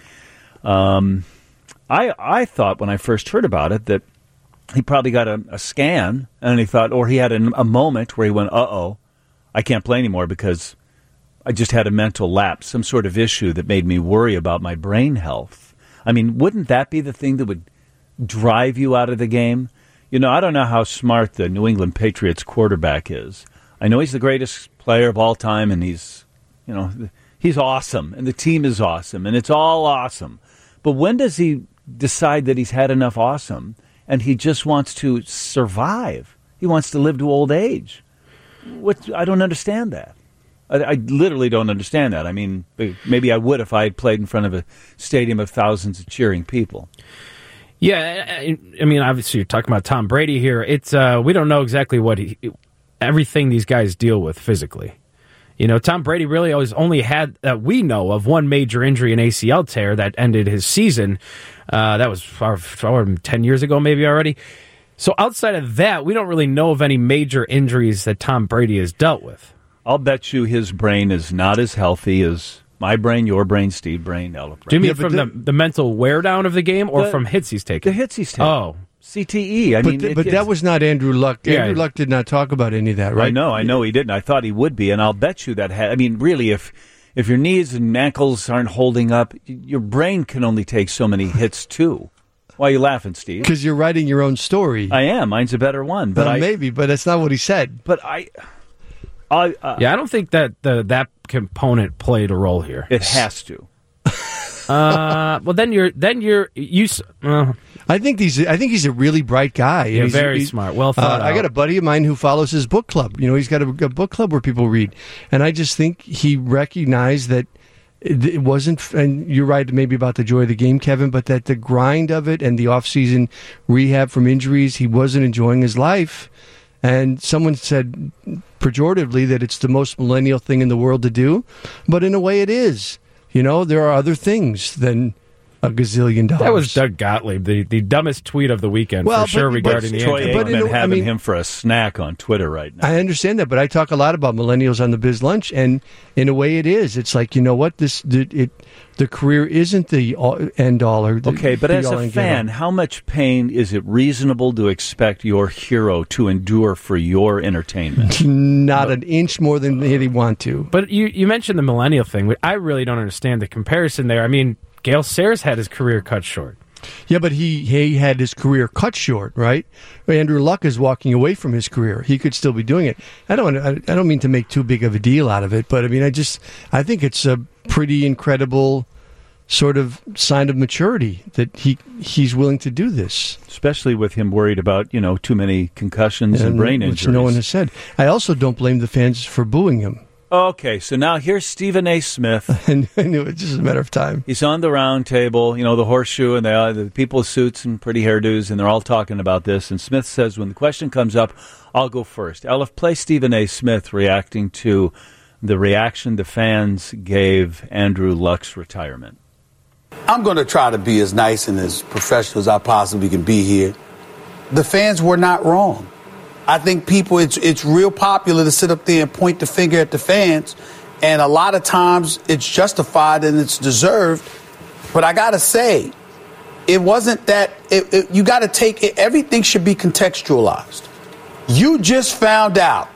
B: Um, I I thought when I first heard about it that he probably got a, a scan, and he thought, or he had a, a moment where he went, uh-oh, I can't play anymore because I just had a mental lapse, some sort of issue that made me worry about my brain health. I mean, wouldn't that be the thing that would drive you out of the game? You know, I don't know how smart the New England Patriots quarterback is. I know he's the greatest player of all time, and he's, you know, he's awesome, and the team is awesome, and it's all awesome. But when does he decide that he's had enough awesome and he just wants to survive? He wants to live to old age. What? I don't understand that. I, I literally don't understand that. I mean, maybe I would if I had played in front of a stadium of thousands of cheering people.
N: Yeah, I, I mean, obviously you're talking about Tom Brady here. It's uh, we don't know exactly what he, everything these guys deal with physically. You know, Tom Brady really always only had, that we know of, one major injury, an A C L tear that ended his season. Uh, that was far, far, ten years ago maybe already. So outside of that, we don't really know of any major injuries that Tom Brady has dealt with.
B: I'll bet you his brain is not as healthy as my brain, your brain, Steve brain, Ella brain.
N: Do you mean
I: Yeah,
N: from
I: the,
N: the, the mental wear down of the game or
B: The-
N: from hits he's taken?
B: The hits he's taken.
N: Oh.
B: C T E. I
I: but
B: mean,
I: th-
B: it-
I: but
B: it's-
I: that was not Andrew Luck.
N: Yeah.
I: Andrew Luck did not talk about any of that, right?
B: I know, I know he didn't. I thought he would be, and I'll bet you that. Ha- I mean, really, if if your knees and ankles aren't holding up, y- your brain can only take so many hits too. Why are you laughing, Steve?
I: Because you're writing your own story.
B: I am. Mine's a better one, but
I: Well,
B: I
I: maybe, but that's not what he said.
B: But I, I uh,
N: Yeah, I don't think that the, that component played a role here.
B: it has to.
N: Uh, well, then you're then you're you. s- Uh,
I: I think he's. I think he's a really bright guy.
N: Yeah,
I: He's-
N: very
I: he's-
N: smart, well thought
I: Uh, I got
N: out.
I: a buddy of mine who follows his book club. You know, he's got a, a book club where people read, and I just think he recognized that it, it wasn't. And you're right, maybe about the joy of the game, Kevin, but that the grind of it and the off-season rehab from injuries, he wasn't enjoying his life. And someone said pejoratively that it's the most millennial thing in the world to do, but in a way, it is. You know, there are other things than a gazillion dollars.
N: that was Doug Gottlieb, the, the dumbest tweet of the weekend
I: Well,
N: for sure
I: but-
N: regarding
I: but
N: the
B: Troy
N: anthem.
I: But
B: Aikman
I: in a- I
B: having
I: mean-
B: him for a snack on Twitter right now.
I: I understand that, but I talk a lot about millennials on the Biz Lunch, and in a way, it is. It's like, you know what, this the, it the career isn't the all, end all or the,
B: Okay, but
I: the
B: as
I: all
B: a
I: and
B: fan,
I: get all.
B: how much pain is it reasonable to expect your hero to endure for your entertainment?
I: Not an inch more than they want to.
N: But you, you mentioned the millennial thing. I really don't understand the comparison there. I mean, Gale Sayers had his career cut short.
I: Yeah, but he he had his career cut short, right? Andrew Luck is walking away from his career. He could still be doing it. I don't I, I don't mean to make too big of a deal out of it, but I mean I just I think it's a pretty incredible sort of sign of maturity that he he's willing to do this.
B: Especially with him worried about, you know, too many concussions and,
I: And
B: brain
I: which
B: injuries.
I: no one has said. I also don't blame the fans for booing him.
B: Okay, so now here's Stephen A. Smith.
I: I knew it was just a matter of time.
B: He's on the round table, you know, the horseshoe, and the, the people with suits and pretty hairdos, and they're all talking about this. And Smith says, when the question comes up, I'll go first. Elif, play Stephen A. Smith reacting to the reaction the fans gave Andrew Luck's retirement.
O: I'm going to try to be as nice and as professional as I possibly can be here. The fans were not wrong. I think people, it's it's real popular to sit up there and point the finger at the fans, and a lot of times it's justified and it's deserved. But I got to say, it wasn't that, it, it, you got to take it, everything should be contextualized. You just found out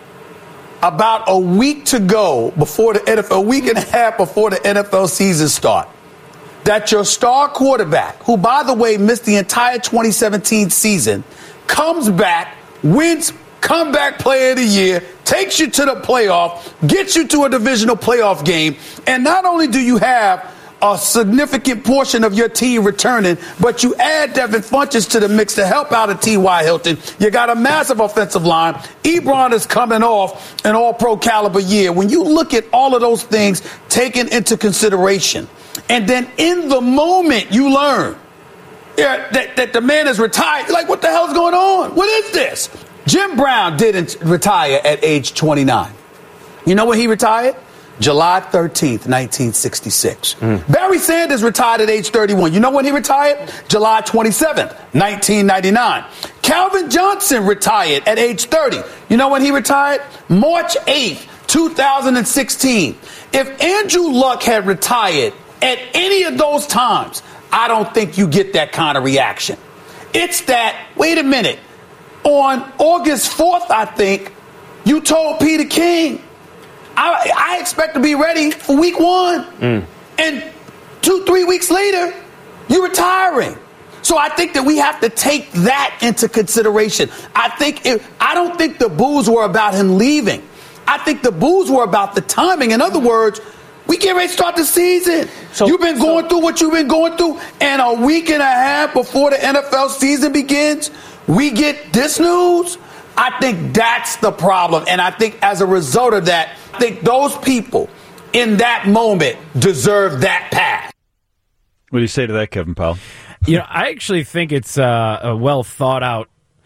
O: about a week to go before the N F L, a week and a half before the N F L season start, that your star quarterback, who, by the way, missed the entire twenty seventeen season, comes back, wins comeback player of the year, takes you to the playoff, gets you to a divisional playoff game, and not only do you have a significant portion of your team returning, but you add Devin Funchess to the mix to help out a T Y. Hilton. You got a massive offensive line. Ebron is coming off an all-pro caliber year. When you look at all of those things taken into consideration, and then in the moment you learn yeah, that, that the man is retired. You're like, what the hell's going on? What is this? Jim Brown didn't retire at age twenty-nine. You know when he retired? July thirteenth, nineteen sixty-six. Mm. Barry Sanders retired at age thirty-one. You know when he retired? July twenty-seventh, nineteen ninety-nine. Calvin Johnson retired at age thirty. You know when he retired? March eighth, two thousand sixteen. If Andrew Luck had retired at any of those times, I don't think you get that kind of reaction. It's that, wait a minute, on August fourth, I think, you told Peter King, I, I expect to be ready for week one. Mm. And two, three weeks later, you're retiring. So I think that we have to take that into consideration. I think it, I don't think the boos were about him leaving. I think the boos were about the timing. In other words, we get ready to start the season. So, you've been going so, through what you've been going through, and a week and a half before the N F L season begins, we get this news. I think that's the problem. And I think as a result of that, I think those people in that moment deserve that pass.
B: What do you say to that, Kevin Powell?
N: You know, I actually think it's uh, a well thought out,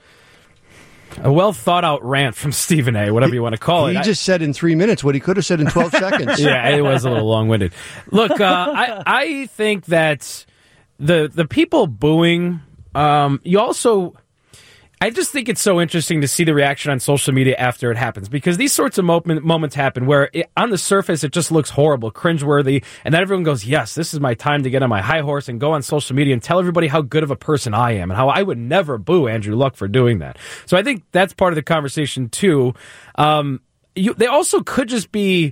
N: a well thought out rant from Stephen A. Whatever you want to call it.
I: He just I, said in three minutes what he could have said in twelve seconds.
N: Yeah, it was a little long winded. Look, uh, I I think that the the people booing. Um, you also. I just think it's so interesting to see the reaction on social media after it happens, because these sorts of moment, moments happen where it, on the surface it just looks horrible, cringeworthy, and then everyone goes, yes, this is my time to get on my high horse and go on social media and tell everybody how good of a person I am and how I would never boo Andrew Luck for doing that. So I think that's part of the conversation too. Um, you, they also could just be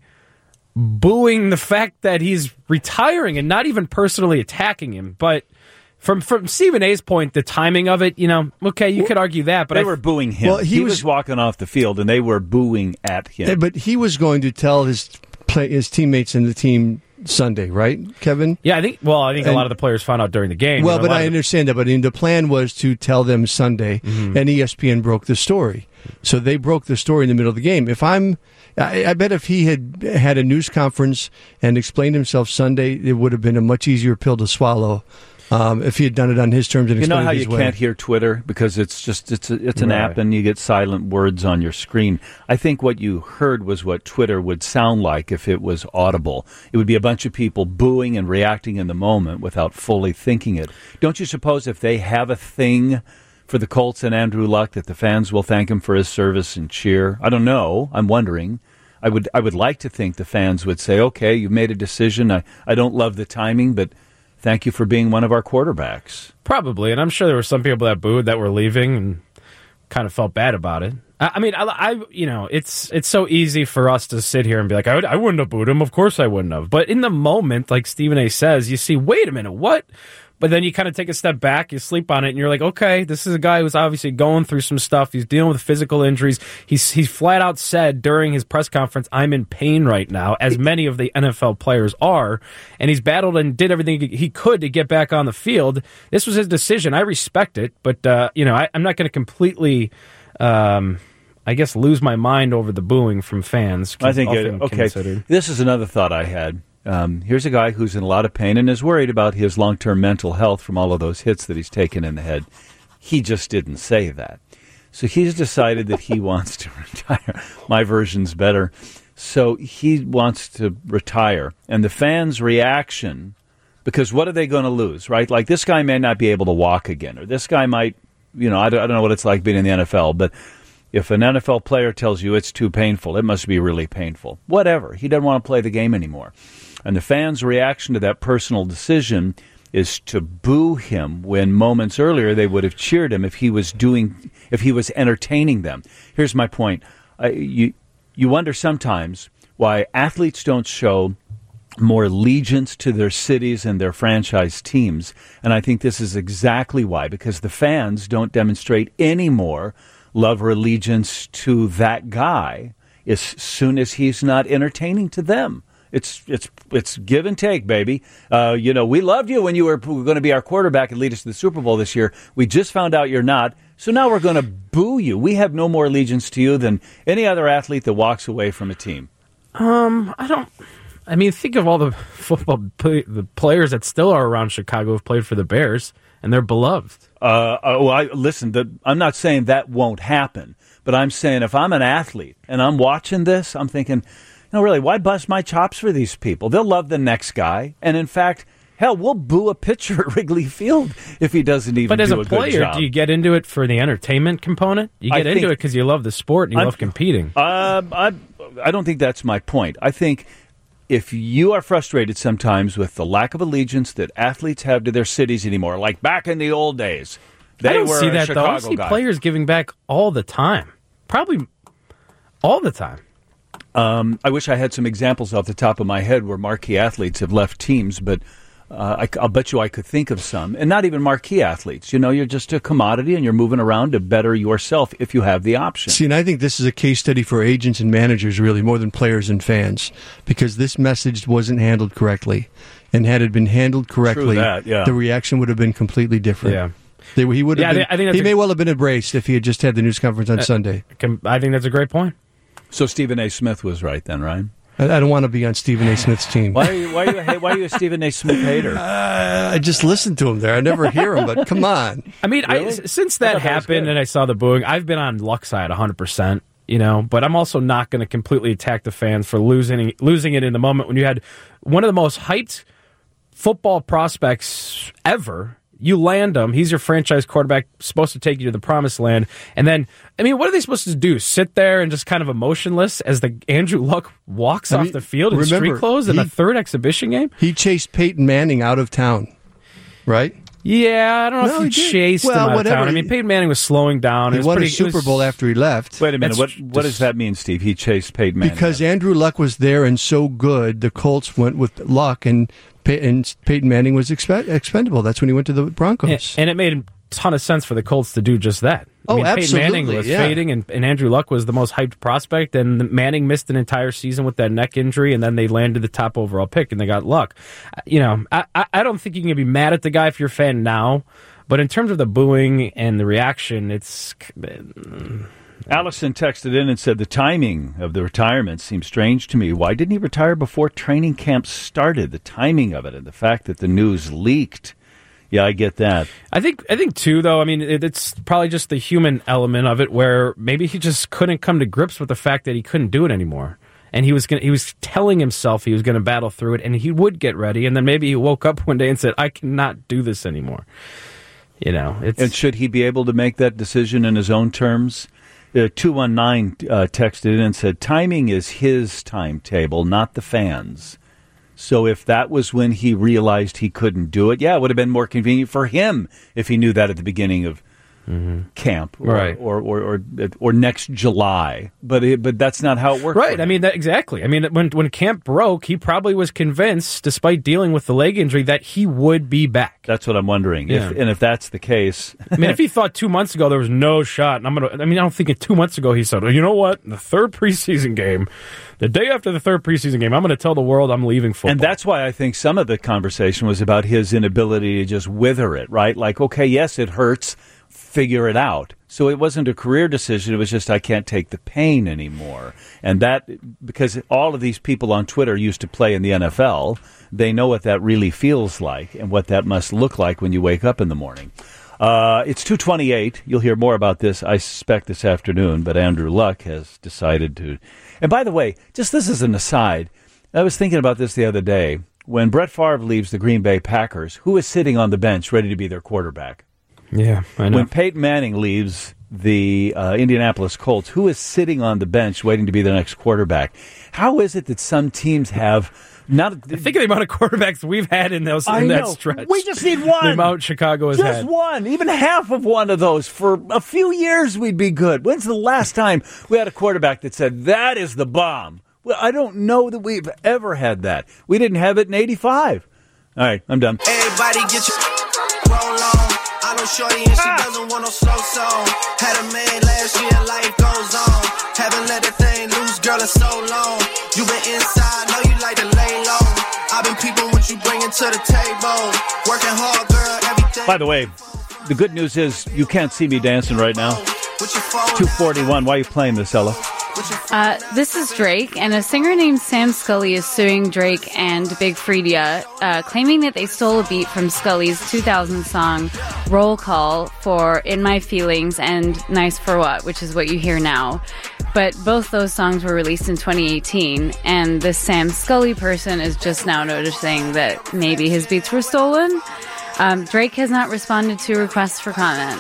N: booing the fact that he's retiring and not even personally attacking him, but From from Stephen A's point, the timing of it, you know, okay, you could argue that, but
B: they
N: I,
B: were booing him.
I: Well, he,
B: he
I: was,
B: was walking off the field, and they were booing at him.
I: But he was going to tell his play, his teammates in the team Sunday, right, Kevin?
N: Yeah, I think. Well, I think
I: and,
N: a lot of the players found out during the game.
I: Well,
N: you know,
I: but I understand that. But the plan was to tell them Sunday, mm-hmm. and E S P N broke the story. So they broke the story in the middle of the game. If I'm, I, I bet if he had had a news conference and explained himself Sunday, it would have been a much easier pill to swallow. Um, if he had done it on his terms and
B: you know
I: explained
B: how
I: it his
B: you
I: way.
B: can't hear Twitter because it's just it's a, it's an
N: right.
B: app and you get silent words on your screen. I think what you heard was what Twitter would sound like if it was audible. It would be a bunch of people booing and reacting in the moment without fully thinking it. Don't you suppose if they have a thing for the Colts and Andrew Luck that the fans will thank him for his service and cheer? I don't know. I'm wondering. I would I would like to think the fans would say, okay, you've made a decision. I, I don't love the timing, but thank you for being one of our quarterbacks.
N: Probably, and I'm sure there were some people that booed that were leaving and kind of felt bad about it. I, I mean, I, I, you know, it's it's so easy for us to sit here and be like, I, would, I wouldn't have booed him. Of course I wouldn't have. But in the moment, like Stephen A. says, you see, wait a minute, what? But then you kind of take a step back, you sleep on it, and you're like, okay, this is a guy who's obviously going through some stuff. He's dealing with physical injuries. He's he's flat out said during his press conference, I'm in pain right now, as many of the N F L players are. And he's battled and did everything he could to get back on the field. This was his decision. I respect it, but, uh, you know, I, I'm not going to completely... Um, I guess, lose my mind over the booing from fans.
B: I think, it, okay,
N: considered.
B: This is another thought I had. Um, here's a guy who's in a lot of pain and is worried about his long-term mental health from all of those hits that he's taken in the head. He just didn't say that. So he's decided that he wants to retire. My version's better. So he wants to retire. And the fans' reaction, because what are they going to lose, right? Like, this guy may not be able to walk again, or this guy might, you know, I don't, I don't know what it's like being in the N F L, but if an N F L player tells you it's too painful, it must be really painful. Whatever. He doesn't want to play the game anymore. And the fans' reaction to that personal decision is to boo him when moments earlier they would have cheered him if he was doing, if he was entertaining them. Here's my point. Uh, you you wonder sometimes why athletes don't show more allegiance to their cities and their franchise teams. And I think this is exactly why, because the fans don't demonstrate any more love or allegiance to that guy as soon as he's not entertaining to them. It's it's it's give and take, baby. Uh, you know, we loved you when you were going to be our quarterback and lead us to the Super Bowl this year. We just found out you're not, so now we're going to boo you. We have no more allegiance to you than any other athlete that walks away from a team.
N: Um, I don't. I mean, think of all the football play, the players that still are around Chicago who've played for the Bears, and they're beloved.
B: Uh, uh, well, I, listen, the, I'm not saying that won't happen, but I'm saying if I'm an athlete and I'm watching this, I'm thinking, no, really, why bust my chops for these people? They'll love the next guy. And in fact, hell, we'll boo a pitcher at Wrigley Field if he doesn't even
N: but
B: do
N: as
B: a,
N: a
B: good
N: player,
B: job.
N: do you get into it for the entertainment component? You
B: I
N: get into
B: think-
N: it because you love the sport and you
B: I'm-
N: love competing.
B: Uh, I, I don't think that's my point. I think if you are frustrated sometimes with the lack of allegiance that athletes have to their cities anymore, like back in the old days, they
N: I don't
B: were
N: see
B: a
N: that,
B: Chicago
N: though. I see
B: guy.
N: players giving back all the time. Probably all the time.
B: Um, I wish I had some examples off the top of my head where marquee athletes have left teams, but uh, I, I'll bet you I could think of some. And not even marquee athletes. You know, you're just a commodity and you're moving around to better yourself if you have the option.
I: See, and I think this is a case study for agents and managers, really, more than players and fans, because this message wasn't handled correctly. And had it been handled correctly,
B: that, yeah.
I: the reaction would have been completely different.
N: Yeah.
I: They, he would have
N: Yeah, I
I: been,
N: think- I think that's
I: he
N: a-
I: may well have been embraced if he had just had the news conference on
N: Uh,
I: Sunday.
N: I think that's a great point.
B: So Stephen A. Smith was right then, Ryan?
I: I, I don't want to be on Stephen A. Smith's team.
B: Why are you, why are you, a, why are you a Stephen A. Smith hater?
I: Uh, I just listen to him there. I never hear him, but come on.
N: I mean, I,
B: Really?
N: s- since
B: I
N: that
B: thought that was
N: happened
B: good.
N: and I saw the booing, I've been on Luck's side one hundred percent, you know, but I'm also not going to completely attack the fans for losing losing it in the moment when you had one of the most hyped football prospects ever. You land him. He's your franchise quarterback, supposed to take you to the promised land. And then, I mean, what are they supposed to do? Sit there and just kind of emotionless as the Andrew Luck walks
I: I
N: off
I: mean,
N: the field in
I: remember,
N: street clothes in
I: he-
N: the third exhibition game?
I: He chased Peyton Manning out of town, right?
N: Yeah, I don't know
I: No,
N: if he,
I: he did.
N: chased
I: Well,
N: him out of
I: whatever.
N: town. I mean, Peyton Manning was slowing down.
I: He
N: It was
I: won
N: pretty,
I: a Super
N: it was-
I: Bowl after he left.
B: Wait a minute.
N: That's
B: What what does
N: just-
B: that mean, Steve? He chased Peyton Manning.
I: Because Andrew Luck was there and so good, the Colts went with Luck, and, Pey- and Peyton Manning was expe- expendable. That's when he went to the Broncos.
N: And, and it made a ton of sense for the Colts to do just that. I
I: Oh,
N: mean, Peyton Manning
I: absolutely,
N: was
I: yeah.
N: fading, and, and Andrew Luck was the most hyped prospect, and Manning missed an entire season with that neck injury, and then they landed the top overall pick, and they got Luck. You know, I, I, I don't think you can be mad at the guy if you're a fan now, but in terms of the booing and the reaction, it's...
B: Allison texted in and said, the timing of the retirement seems strange to me. Why didn't he retire before training camp started? The timing of it and the fact that the news leaked. Yeah, I get that.
N: I think, I think too, though, I mean, it, it's probably just the human element of it where maybe he just couldn't come to grips with the fact that he couldn't do it anymore. And he was gonna, he was telling himself he was going to battle through it, and he would get ready, and then maybe he woke up one day and said, I cannot do this anymore. You know, it's...
B: And should he be able to make that decision in his own terms? Uh, two one nine uh, texted in and said, timing is his timetable, not the fans. So if that was when he realized he couldn't do it, yeah, it would have been more convenient for him if he knew that at the beginning of camp or,
N: Right.
B: or, or, or, or next July. But it, but that's not how it worked.
N: Right. I mean, that, exactly. I mean, when when camp broke, he probably was convinced, despite dealing with the leg injury, that he would be back.
B: That's what I'm wondering.
N: Yeah.
B: If, and if that's the case,
N: I mean, if he thought two months ago there was no shot, and I'm gonna. I mean, I don't think it two months ago he said, well, you know what? The third preseason game, the day after the third preseason game, I'm going to tell the world I'm leaving football.
B: and that's why I think some of the conversation was about his inability to just wither it, right? Like, okay, yes, it hurts. figure it out. So it wasn't a career decision. It was just, I can't take the pain anymore. And that, because all of these people on Twitter used to play in the N F L, they know what that really feels like and what that must look like when you wake up in the morning. Uh, it's two twenty-eight. You'll hear more about this, I suspect, this afternoon. But Andrew Luck has decided to. And by the way, just this as an aside, I was thinking about this the other day. When Brett Favre leaves the Green Bay Packers, who is sitting on the bench ready to be their quarterback?
N: Yeah, I know.
B: When Peyton Manning leaves the uh, Indianapolis Colts, who is sitting on the bench waiting to be their next quarterback? How is it that some teams have not?
N: Think of the amount of quarterbacks we've had in those
B: I
N: in that
B: know.
N: stretch.
B: We just need one.
N: The amount Chicago has
B: just
N: had.
B: one, even half of one of those for a few years, we'd be good. When's the last time we had a quarterback that said that is the bomb? Well, I don't know that we've ever had that. We didn't have it in eighty-five. All right, I'm done.
P: Everybody get your roll on. I know shorty and she doesn't want no slow song. Had a man last year, life goes on. Haven't let the thing loose, girl, in so long. You been inside, know you like to lay low. I've been peeping what you bringing to the table. Working hard, girl, everything.
B: By the way, the good news is you can't see me dancing right now. two forty-one. Why are you playing this, Ella?
D: Uh, this is Drake, and a singer named Sam Scully is suing Drake and Big Freedia, uh, claiming that they stole a beat from Scully's two thousand song Roll Call for In My Feelings and Nice For What, which is what you hear now. But both those songs were released in twenty eighteen, and this Sam Scully person is just now noticing that maybe his beats were stolen. Um, Drake has not responded to requests for comment.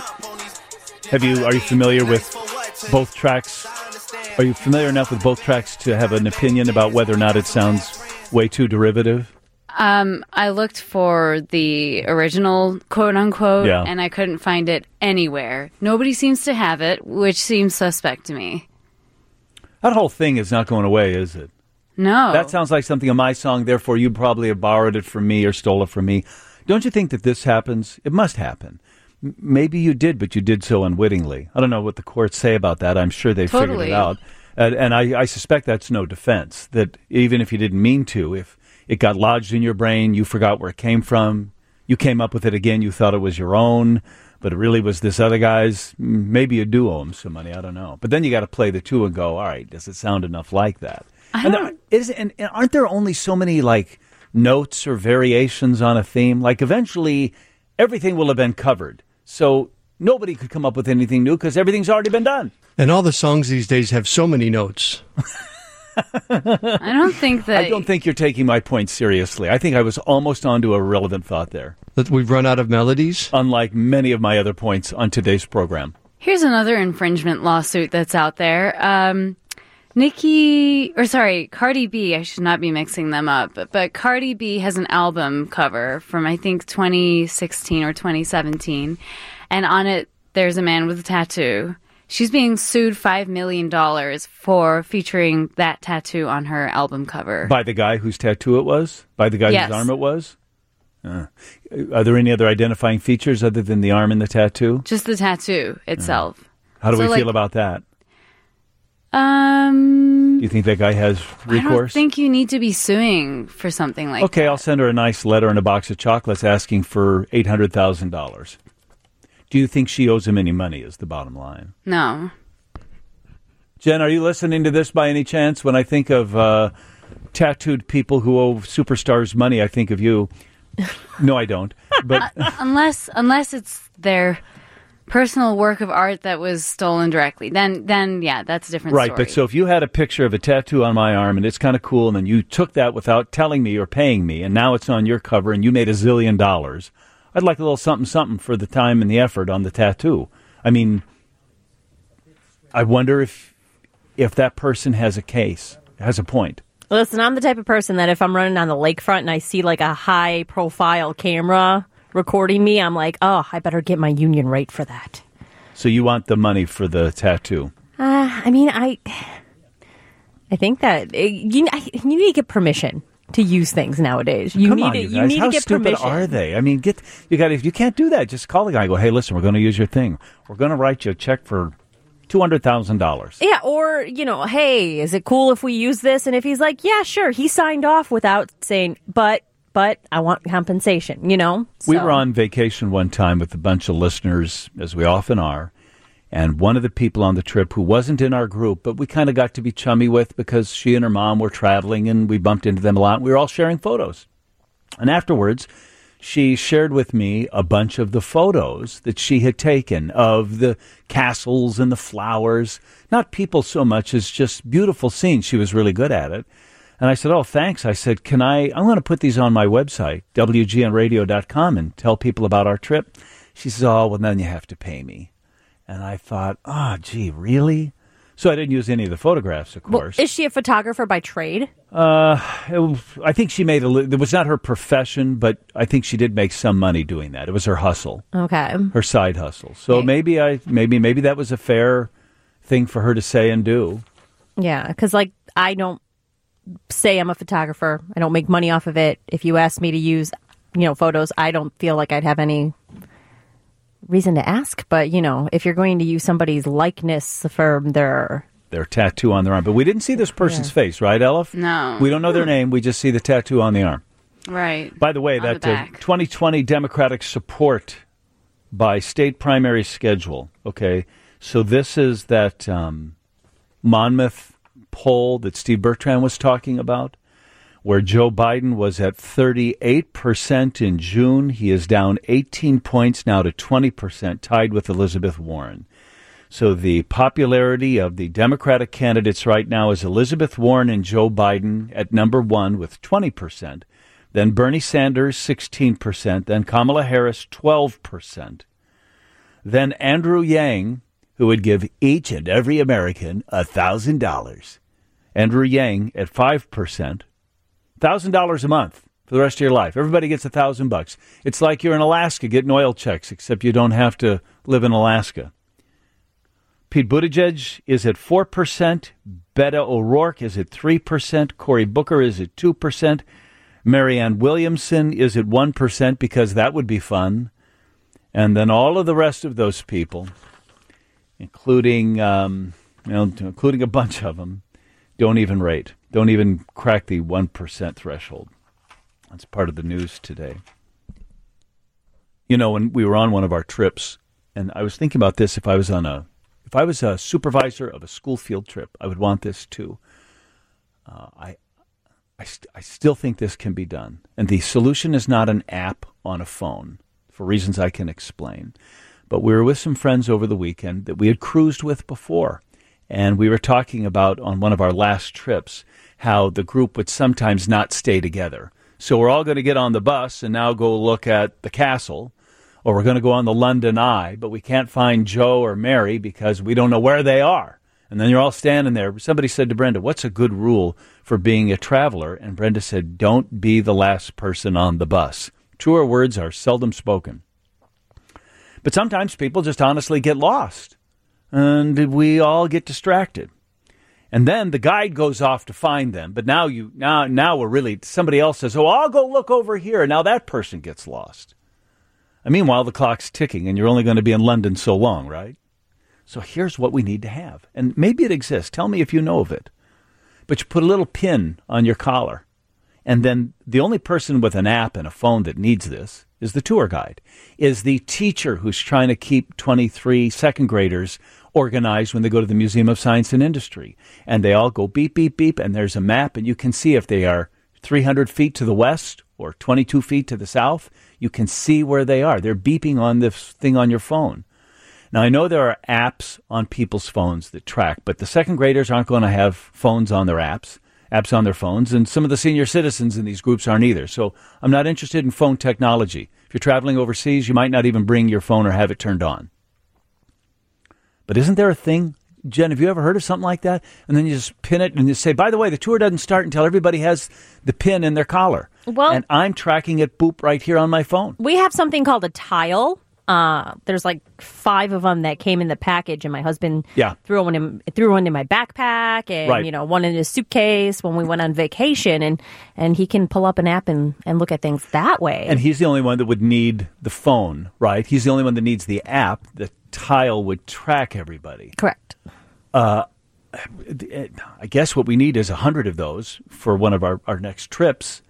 B: Have you? Are you familiar with both tracks? Are you familiar enough with both tracks to have an opinion about whether or not it sounds way too derivative?
D: Um, I looked for the original, quote unquote,
B: Yeah.
D: and I couldn't find it anywhere. Nobody seems to have it, which seems suspect to me.
B: That whole thing is not going away, is it?
D: No.
B: That sounds like something of my song, therefore you probably have borrowed it from me or stole it from me. Don't you think that this happens? It must happen. M- Maybe you did, but you did so unwittingly. I don't know what the courts say about that. I'm sure they figured
D: Totally.
B: it out. And, and I, I suspect that's no defense, that even if you didn't mean to, if it got lodged in your brain, you forgot where it came from, you came up with it again, you thought it was your own, but it really was this other guy's, mm, maybe you do owe him some money, I don't know. But then you got to play the two and go, all right, does it sound enough like that?
D: I
B: And,
D: don't-
B: there, is, and, and aren't there only so many, like, notes or variations on a theme? Like, eventually, everything will have been covered. So nobody could come up with anything new because everything's already been done.
I: And all the songs these days have so many notes.
D: I don't think that...
B: I don't think you're taking my point seriously. I think I was almost onto a relevant thought there.
I: That we've run out of melodies?
B: Unlike many of my other points on today's program.
D: Here's another infringement lawsuit that's out there. Um, Nicki, or sorry, Cardi B, I should not be mixing them up, but, but Cardi B has an album cover from, I think, twenty sixteen or twenty seventeen, and on it, there's a man with a tattoo. She's being sued five million dollars for featuring that tattoo on her album cover.
B: By the guy whose tattoo it was? By the guy
D: Yes.
B: whose arm it was? Uh, are there any other identifying features other than the arm and the tattoo?
D: Just the tattoo itself.
B: How do
D: So,
B: we
D: like,
B: feel about that?
D: Um,
B: Do you think that guy has
D: I don't
B: recourse?
D: think you need to be suing for something like
B: Okay, I'll send her a nice letter and a box of chocolates asking for eight hundred thousand dollars. Do you think she owes him any money is the bottom line?
D: No.
B: Jen, are you listening to this by any chance? When I think of uh, tattooed people who owe superstars money, I think of you. No, I don't. But
D: unless unless it's their personal work of art that was stolen directly, then then yeah, that's a different
B: right,
D: story.
B: but so if you had a picture of a tattoo on my arm and it's kind of cool, and then you took that without telling me or paying me, and now it's on your cover and you made a zillion dollars, I'd like a little something something for the time and the effort on the tattoo. I mean, I wonder if if that person has a case, has a point.
Q: Listen, I'm the type of person that if I'm running on the lakefront and I see like a high-profile camera recording me, I'm like, oh, I better get my union rate for that.
B: So you want the money for the tattoo?
Q: Uh, I mean, I, I think that uh, you, I, you need to get permission to use things nowadays. You
B: Come
Q: need
B: on,
Q: to,
B: you
Q: you
B: guys.
Q: need
B: How
Q: to get
B: stupid
Q: permission.
B: are they? I mean, get you got if you can't do that, just call the guy and go, hey, listen, we're going to use your thing. We're going to write you a check for two hundred thousand dollars.
Q: Yeah, or, you know, hey, is it cool if we use this? And if he's like, yeah, sure, he signed off without saying, but but I want compensation, you know?
B: We
Q: So-
B: were on vacation one time with a bunch of listeners, as we often are, and one of the people on the trip who wasn't in our group, but we kind of got to be chummy with because she and her mom were traveling, and we bumped into them a lot. We were all sharing photos. And afterwards, she shared with me a bunch of the photos that she had taken of the castles and the flowers. Not people so much as just beautiful scenes. She was really good at it. And I said, oh, thanks. I said, can I, I'm going to put these on my website, W G N radio dot com, and tell people about our trip. She says, oh, well, then you have to pay me. And I thought, oh, gee, really? So I didn't use any of the photographs, of
Q: Well,
B: course.
Q: is she a photographer by trade?
B: Uh, it was- I think she made a. li- It was not her profession, but I think she did make some money doing that. It was her hustle,
Q: Okay.
B: her side hustle. So maybe I, maybe maybe that was a fair thing for her to say and do.
Q: Yeah, because, like, I don't say I'm a photographer. I don't make money off of it. If you ask me to use, you know, photos, I don't feel like I'd have any reason to ask. But, you know, if you're going to use somebody's likeness for their...
B: Their tattoo on their arm, but we didn't see this person's
D: Yeah.
B: face, right, Elif?
D: No.
B: We don't know their name. We just see the tattoo on the arm.
D: Right.
B: By the way,
D: On the
B: that uh,
D: back.
B: twenty twenty Democratic support by state primary schedule. Okay, so this is that um, Monmouth poll that Steve Bertrand was talking about, where Joe Biden was at thirty-eight percent in June. He is down eighteen points now to twenty percent, tied with Elizabeth Warren. So the popularity of the Democratic candidates right now is Elizabeth Warren and Joe Biden at number one with twenty percent. Then Bernie Sanders, sixteen percent. Then Kamala Harris, twelve percent. Then Andrew Yang, who would give each and every American one thousand dollars. Andrew Yang at five percent. one thousand dollars a month for the rest of your life. Everybody gets one thousand bucks. It's like you're in Alaska getting oil checks, except you don't have to live in Alaska. Pete Buttigieg is at four percent. Beto O'Rourke is at three percent. Cory Booker is at two percent. Marianne Williamson is at one percent because that would be fun. And then all of the rest of those people, including, um, you know, including a bunch of them, don't even rate, don't even crack the one percent threshold. That's part of the news today. You know, when we were on one of our trips, and I was thinking about this, if I was on a, if I was a supervisor of a school field trip, I would want this too. Uh, I, I, st- I still think this can be done. And the solution is not an app on a phone, for reasons I can explain. But we were with some friends over the weekend that we had cruised with before. And we were talking about, on one of our last trips, how the group would sometimes not stay together. So we're all going to get on the bus and now go look at the castle, or we're going to go on the London Eye, but we can't find Joe or Mary because we don't know where they are. And then you're all standing there. Somebody said to Brenda, what's a good rule for being a traveler? And Brenda said, don't be the last person on the bus. Truer words are seldom spoken. But sometimes people just honestly get lost, and we all get distracted. And then the guide goes off to find them. But now you now now we're really, somebody else says, oh, I'll go look over here. And now that person gets lost. And meanwhile, the clock's ticking, and you're only going to be in London so long, right? So here's what we need to have. And maybe it exists. Tell me if you know of it. But you put a little pin on your collar. And then the only person with an app and a phone that needs this is the tour guide, is the teacher who's trying to keep twenty-three second graders organized when they go to the Museum of Science and Industry. And they all go beep, beep, beep, and there's a map, and you can see if they are three hundred feet to the west or twenty-two feet to the south. You can see where they are. They're beeping on this thing on your phone. Now, I know there are apps on people's phones that track, but the second graders aren't going to have phones on their apps, apps on their phones, and some of the senior citizens in these groups aren't either. So I'm not interested in phone technology. If you're traveling overseas, you might not even bring your phone or have it turned on. But isn't there a thing, Jen, have you ever heard of something like that? And then you just pin it and you say, by the way, the tour doesn't start until everybody has the pin in their collar.
Q: Well,
B: and I'm tracking it, boop, right here on my phone.
Q: We have something called a tile. Uh, there's like five of them that came in the package, and my husband
B: yeah.
Q: threw one in threw one in my backpack, and
B: right.
Q: you know, one in his suitcase when we went on vacation, and and he can pull up an app and, and look at things that way.
B: And he's the only one that would need the phone, right? He's the only one that needs the app. The tile would track everybody.
Q: Correct.
B: Uh, I guess what we need is a hundred of those for one of our, our next trips.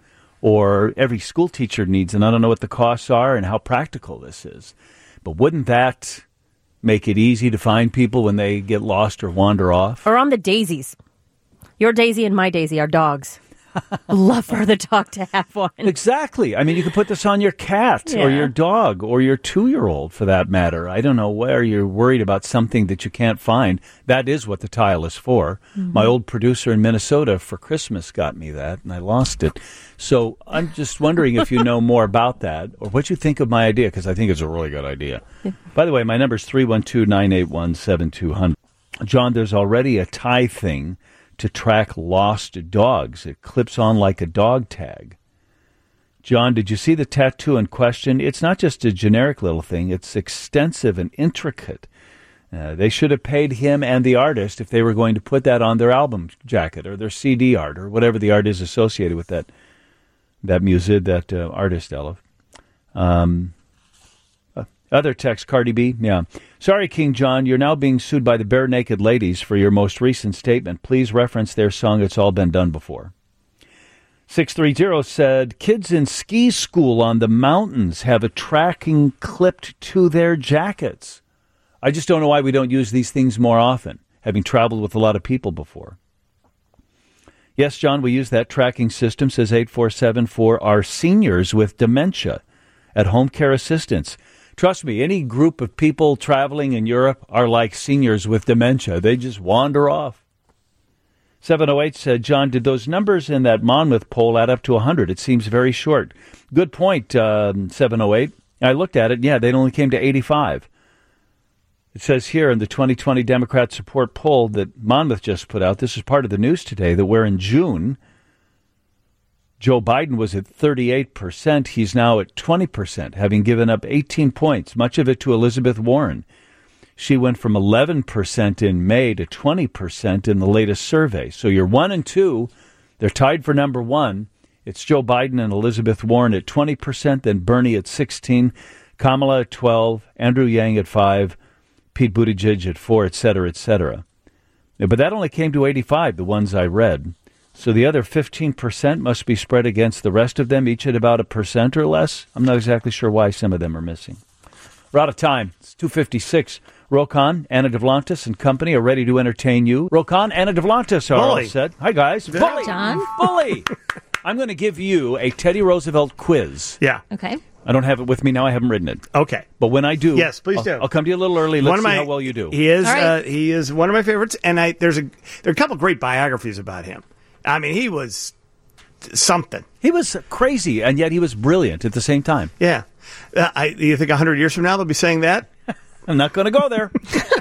B: or every school teacher needs, and I don't know what the costs are and how practical this is. But wouldn't that make it easy to find people when they get lost or wander off?
Q: Or on the daisies. Your Daisy and my Daisy are dogs. Love for the dog to have one.
B: Exactly. I mean, you could put this on your cat
Q: Yeah.
B: or your dog or your two-year-old, for that matter. I don't know where you're worried about something that you can't find. That is what the tile is for.
Q: Mhm.
B: My old producer in Minnesota for Christmas got me that, and I lost it. So I'm just wondering if you know more about that or what you think of my idea, because I think it's a really good idea. By the way, my number is three one two, nine eight one, seven two zero zero. John, there's already a tie thing to track lost dogs. It clips on like a dog tag. John, did you see the tattoo in question? It's not just a generic little thing. It's extensive and intricate. Uh, they should have paid him and the artist if they were going to put that on their album jacket or their C D art or whatever the art is associated with that that music, that uh, artist, Ella. Um, uh, other text, Cardi B, yeah. Sorry, King John, you're now being sued by the Bare Naked Ladies for your most recent statement. Please reference their song, It's All Been Done Before. six three zero said, kids in ski school on the mountains have a tracking clipped to their jackets. I just don't know why we don't use these things more often, having traveled with a lot of people before. Yes, John, we use that tracking system, says eight four seven, for our seniors with dementia at home care assistance. Trust me, any group of people traveling in Europe are like seniors with dementia. They just wander off. seven oh eight said, John, did those numbers in that Monmouth poll add up to one hundred? It seems very short. Good point, um, seven oh eight. I looked at it. Yeah, they only came to eighty-five. It says here in the twenty twenty Democrat support poll that Monmouth just put out, this is part of the news today, that where in June, Joe Biden was at thirty-eight percent. He's now at twenty percent, having given up eighteen points, much of it to Elizabeth Warren. She went from eleven percent in May to twenty percent in the latest survey. So you're one and two. They're tied for number one. It's Joe Biden and Elizabeth Warren at twenty percent, then Bernie at sixteen, Kamala at twelve, Andrew Yang at five, Pete Buttigieg at four, et cetera, et cetera. Yeah, but that only came to eighty-five, the ones I read. So the other fifteen percent must be spread against the rest of them, each at about a percent or less. I'm not exactly sure why some of them are missing. We're out of time. It's two fifty-six. Rokon, Anna Devlantis, and company are ready to entertain you. Rokon, Anna Devlantis are
R: Bully.
B: all set. Hi, guys.
R: Bully.
B: Bully.
Q: John.
B: Bully. I'm going to give you a Teddy Roosevelt quiz.
R: Yeah.
Q: Okay.
B: I don't have it with me now. I haven't written it.
R: Okay.
B: But when I do,
R: Yes, please
B: I'll,
R: do.
B: I'll come to you a little early. Let's
R: One of
B: see
R: my-
B: how well you do.
R: He is.
Q: All right.
R: Uh, he is one of my favorites, and I there's a there are a couple great biographies about him. I mean, he was something.
B: He was crazy, and yet he was brilliant at the same time.
R: Yeah. Uh, I, you think a hundred years from now they'll be saying that?
B: I'm not going to go there.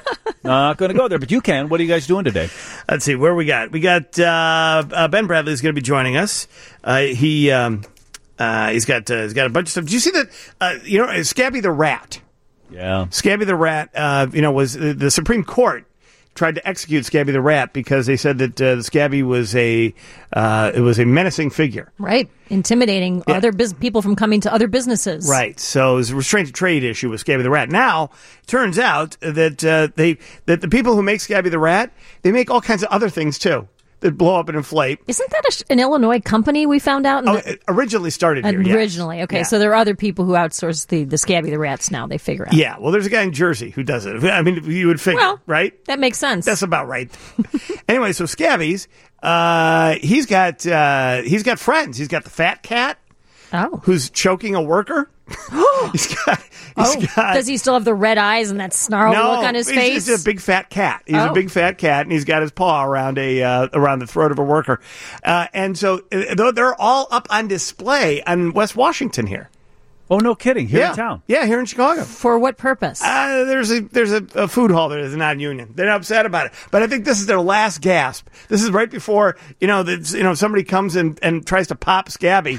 B: Not going to go there, but you can. What are you guys doing today?
R: Let's see where we got. We got uh, uh, Ben Bradley is going to be joining us. Uh, he um, uh, he's got uh, he's got a bunch of stuff. Did you see that? Uh, you know, Scabby the Rat.
B: Yeah.
R: Scabby the Rat. Uh, you know, was uh, the Supreme Court tried to execute Scabby the Rat because they said that uh, Scabby was a uh, it was a menacing figure.
Q: Right. Intimidating
R: Yeah.
Q: other bus- people from coming to other businesses.
R: Right. So it was a restraint of trade issue with Scabby the Rat. Now, it turns out that uh, they that the people who make Scabby the Rat, they make all kinds of other things too that blow up and inflate.
Q: Isn't that a, sh- an Illinois company we found out? in
R: Oh,
Q: the-
R: it originally started here. yes.
Q: Originally. Okay.
R: Yeah.
Q: So there are other people who outsource the, the Scabby the Rats now. They figure out.
R: Yeah, well, there's a guy in Jersey who does it. I mean, you would figure,
Q: Well,
R: right?
Q: That makes sense.
R: That's about right. Anyway, so Scabby's, uh, he's got uh, he's got friends. He's got the fat cat,
Q: oh,
R: who's choking a worker. he's got. He's
Q: oh,
R: got.
Q: does he still have the red eyes and that snarl
R: no,
Q: look on his
R: he's
Q: face?
R: just a big fat cat. He's
Q: Oh.
R: a big fat cat, and he's got his paw around a uh, around the throat of a worker. Uh, and so uh, they're all up on display on West Washington here.
B: Oh, no kidding. Here
R: yeah.
B: in town.
R: Yeah, here in Chicago.
Q: For what purpose?
R: Uh, there's a there's a, a food hall there that's not union. They're upset about it, but I think this is their last gasp. This is right before you know that you know somebody comes and, and tries to pop Scabby.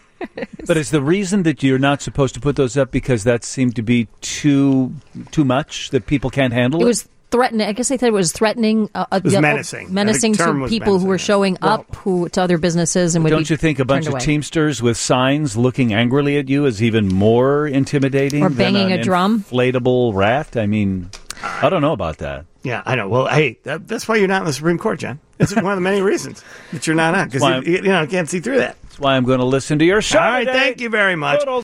B: But is the reason that you're not supposed to put those up because that seemed to be too too much, that people can't handle it?
Q: It was threatening. I guess they said it was threatening. Uh,
R: It was
Q: uh,
R: menacing.
Q: Menacing
R: I think the term
Q: to
R: was
Q: people who were
R: menacing.
Q: showing up who to other businesses and would
B: Don't
Q: be
B: you think a bunch
Q: turned
B: of
Q: away.
B: Teamsters with signs looking angrily at you is even more intimidating
Q: Or
B: than
Q: banging
B: an
Q: a drum?
B: inflatable rat? I mean, I don't know about that.
R: Yeah, I know. Well, hey, that, that's why you're not in the Supreme Court, John. It's one of the many reasons that you're not on because
B: Why-
R: you, you know can't see through that.
B: That's why I'm going to listen to your show.
R: All right,
B: today.
R: thank you very much.
B: Toodles.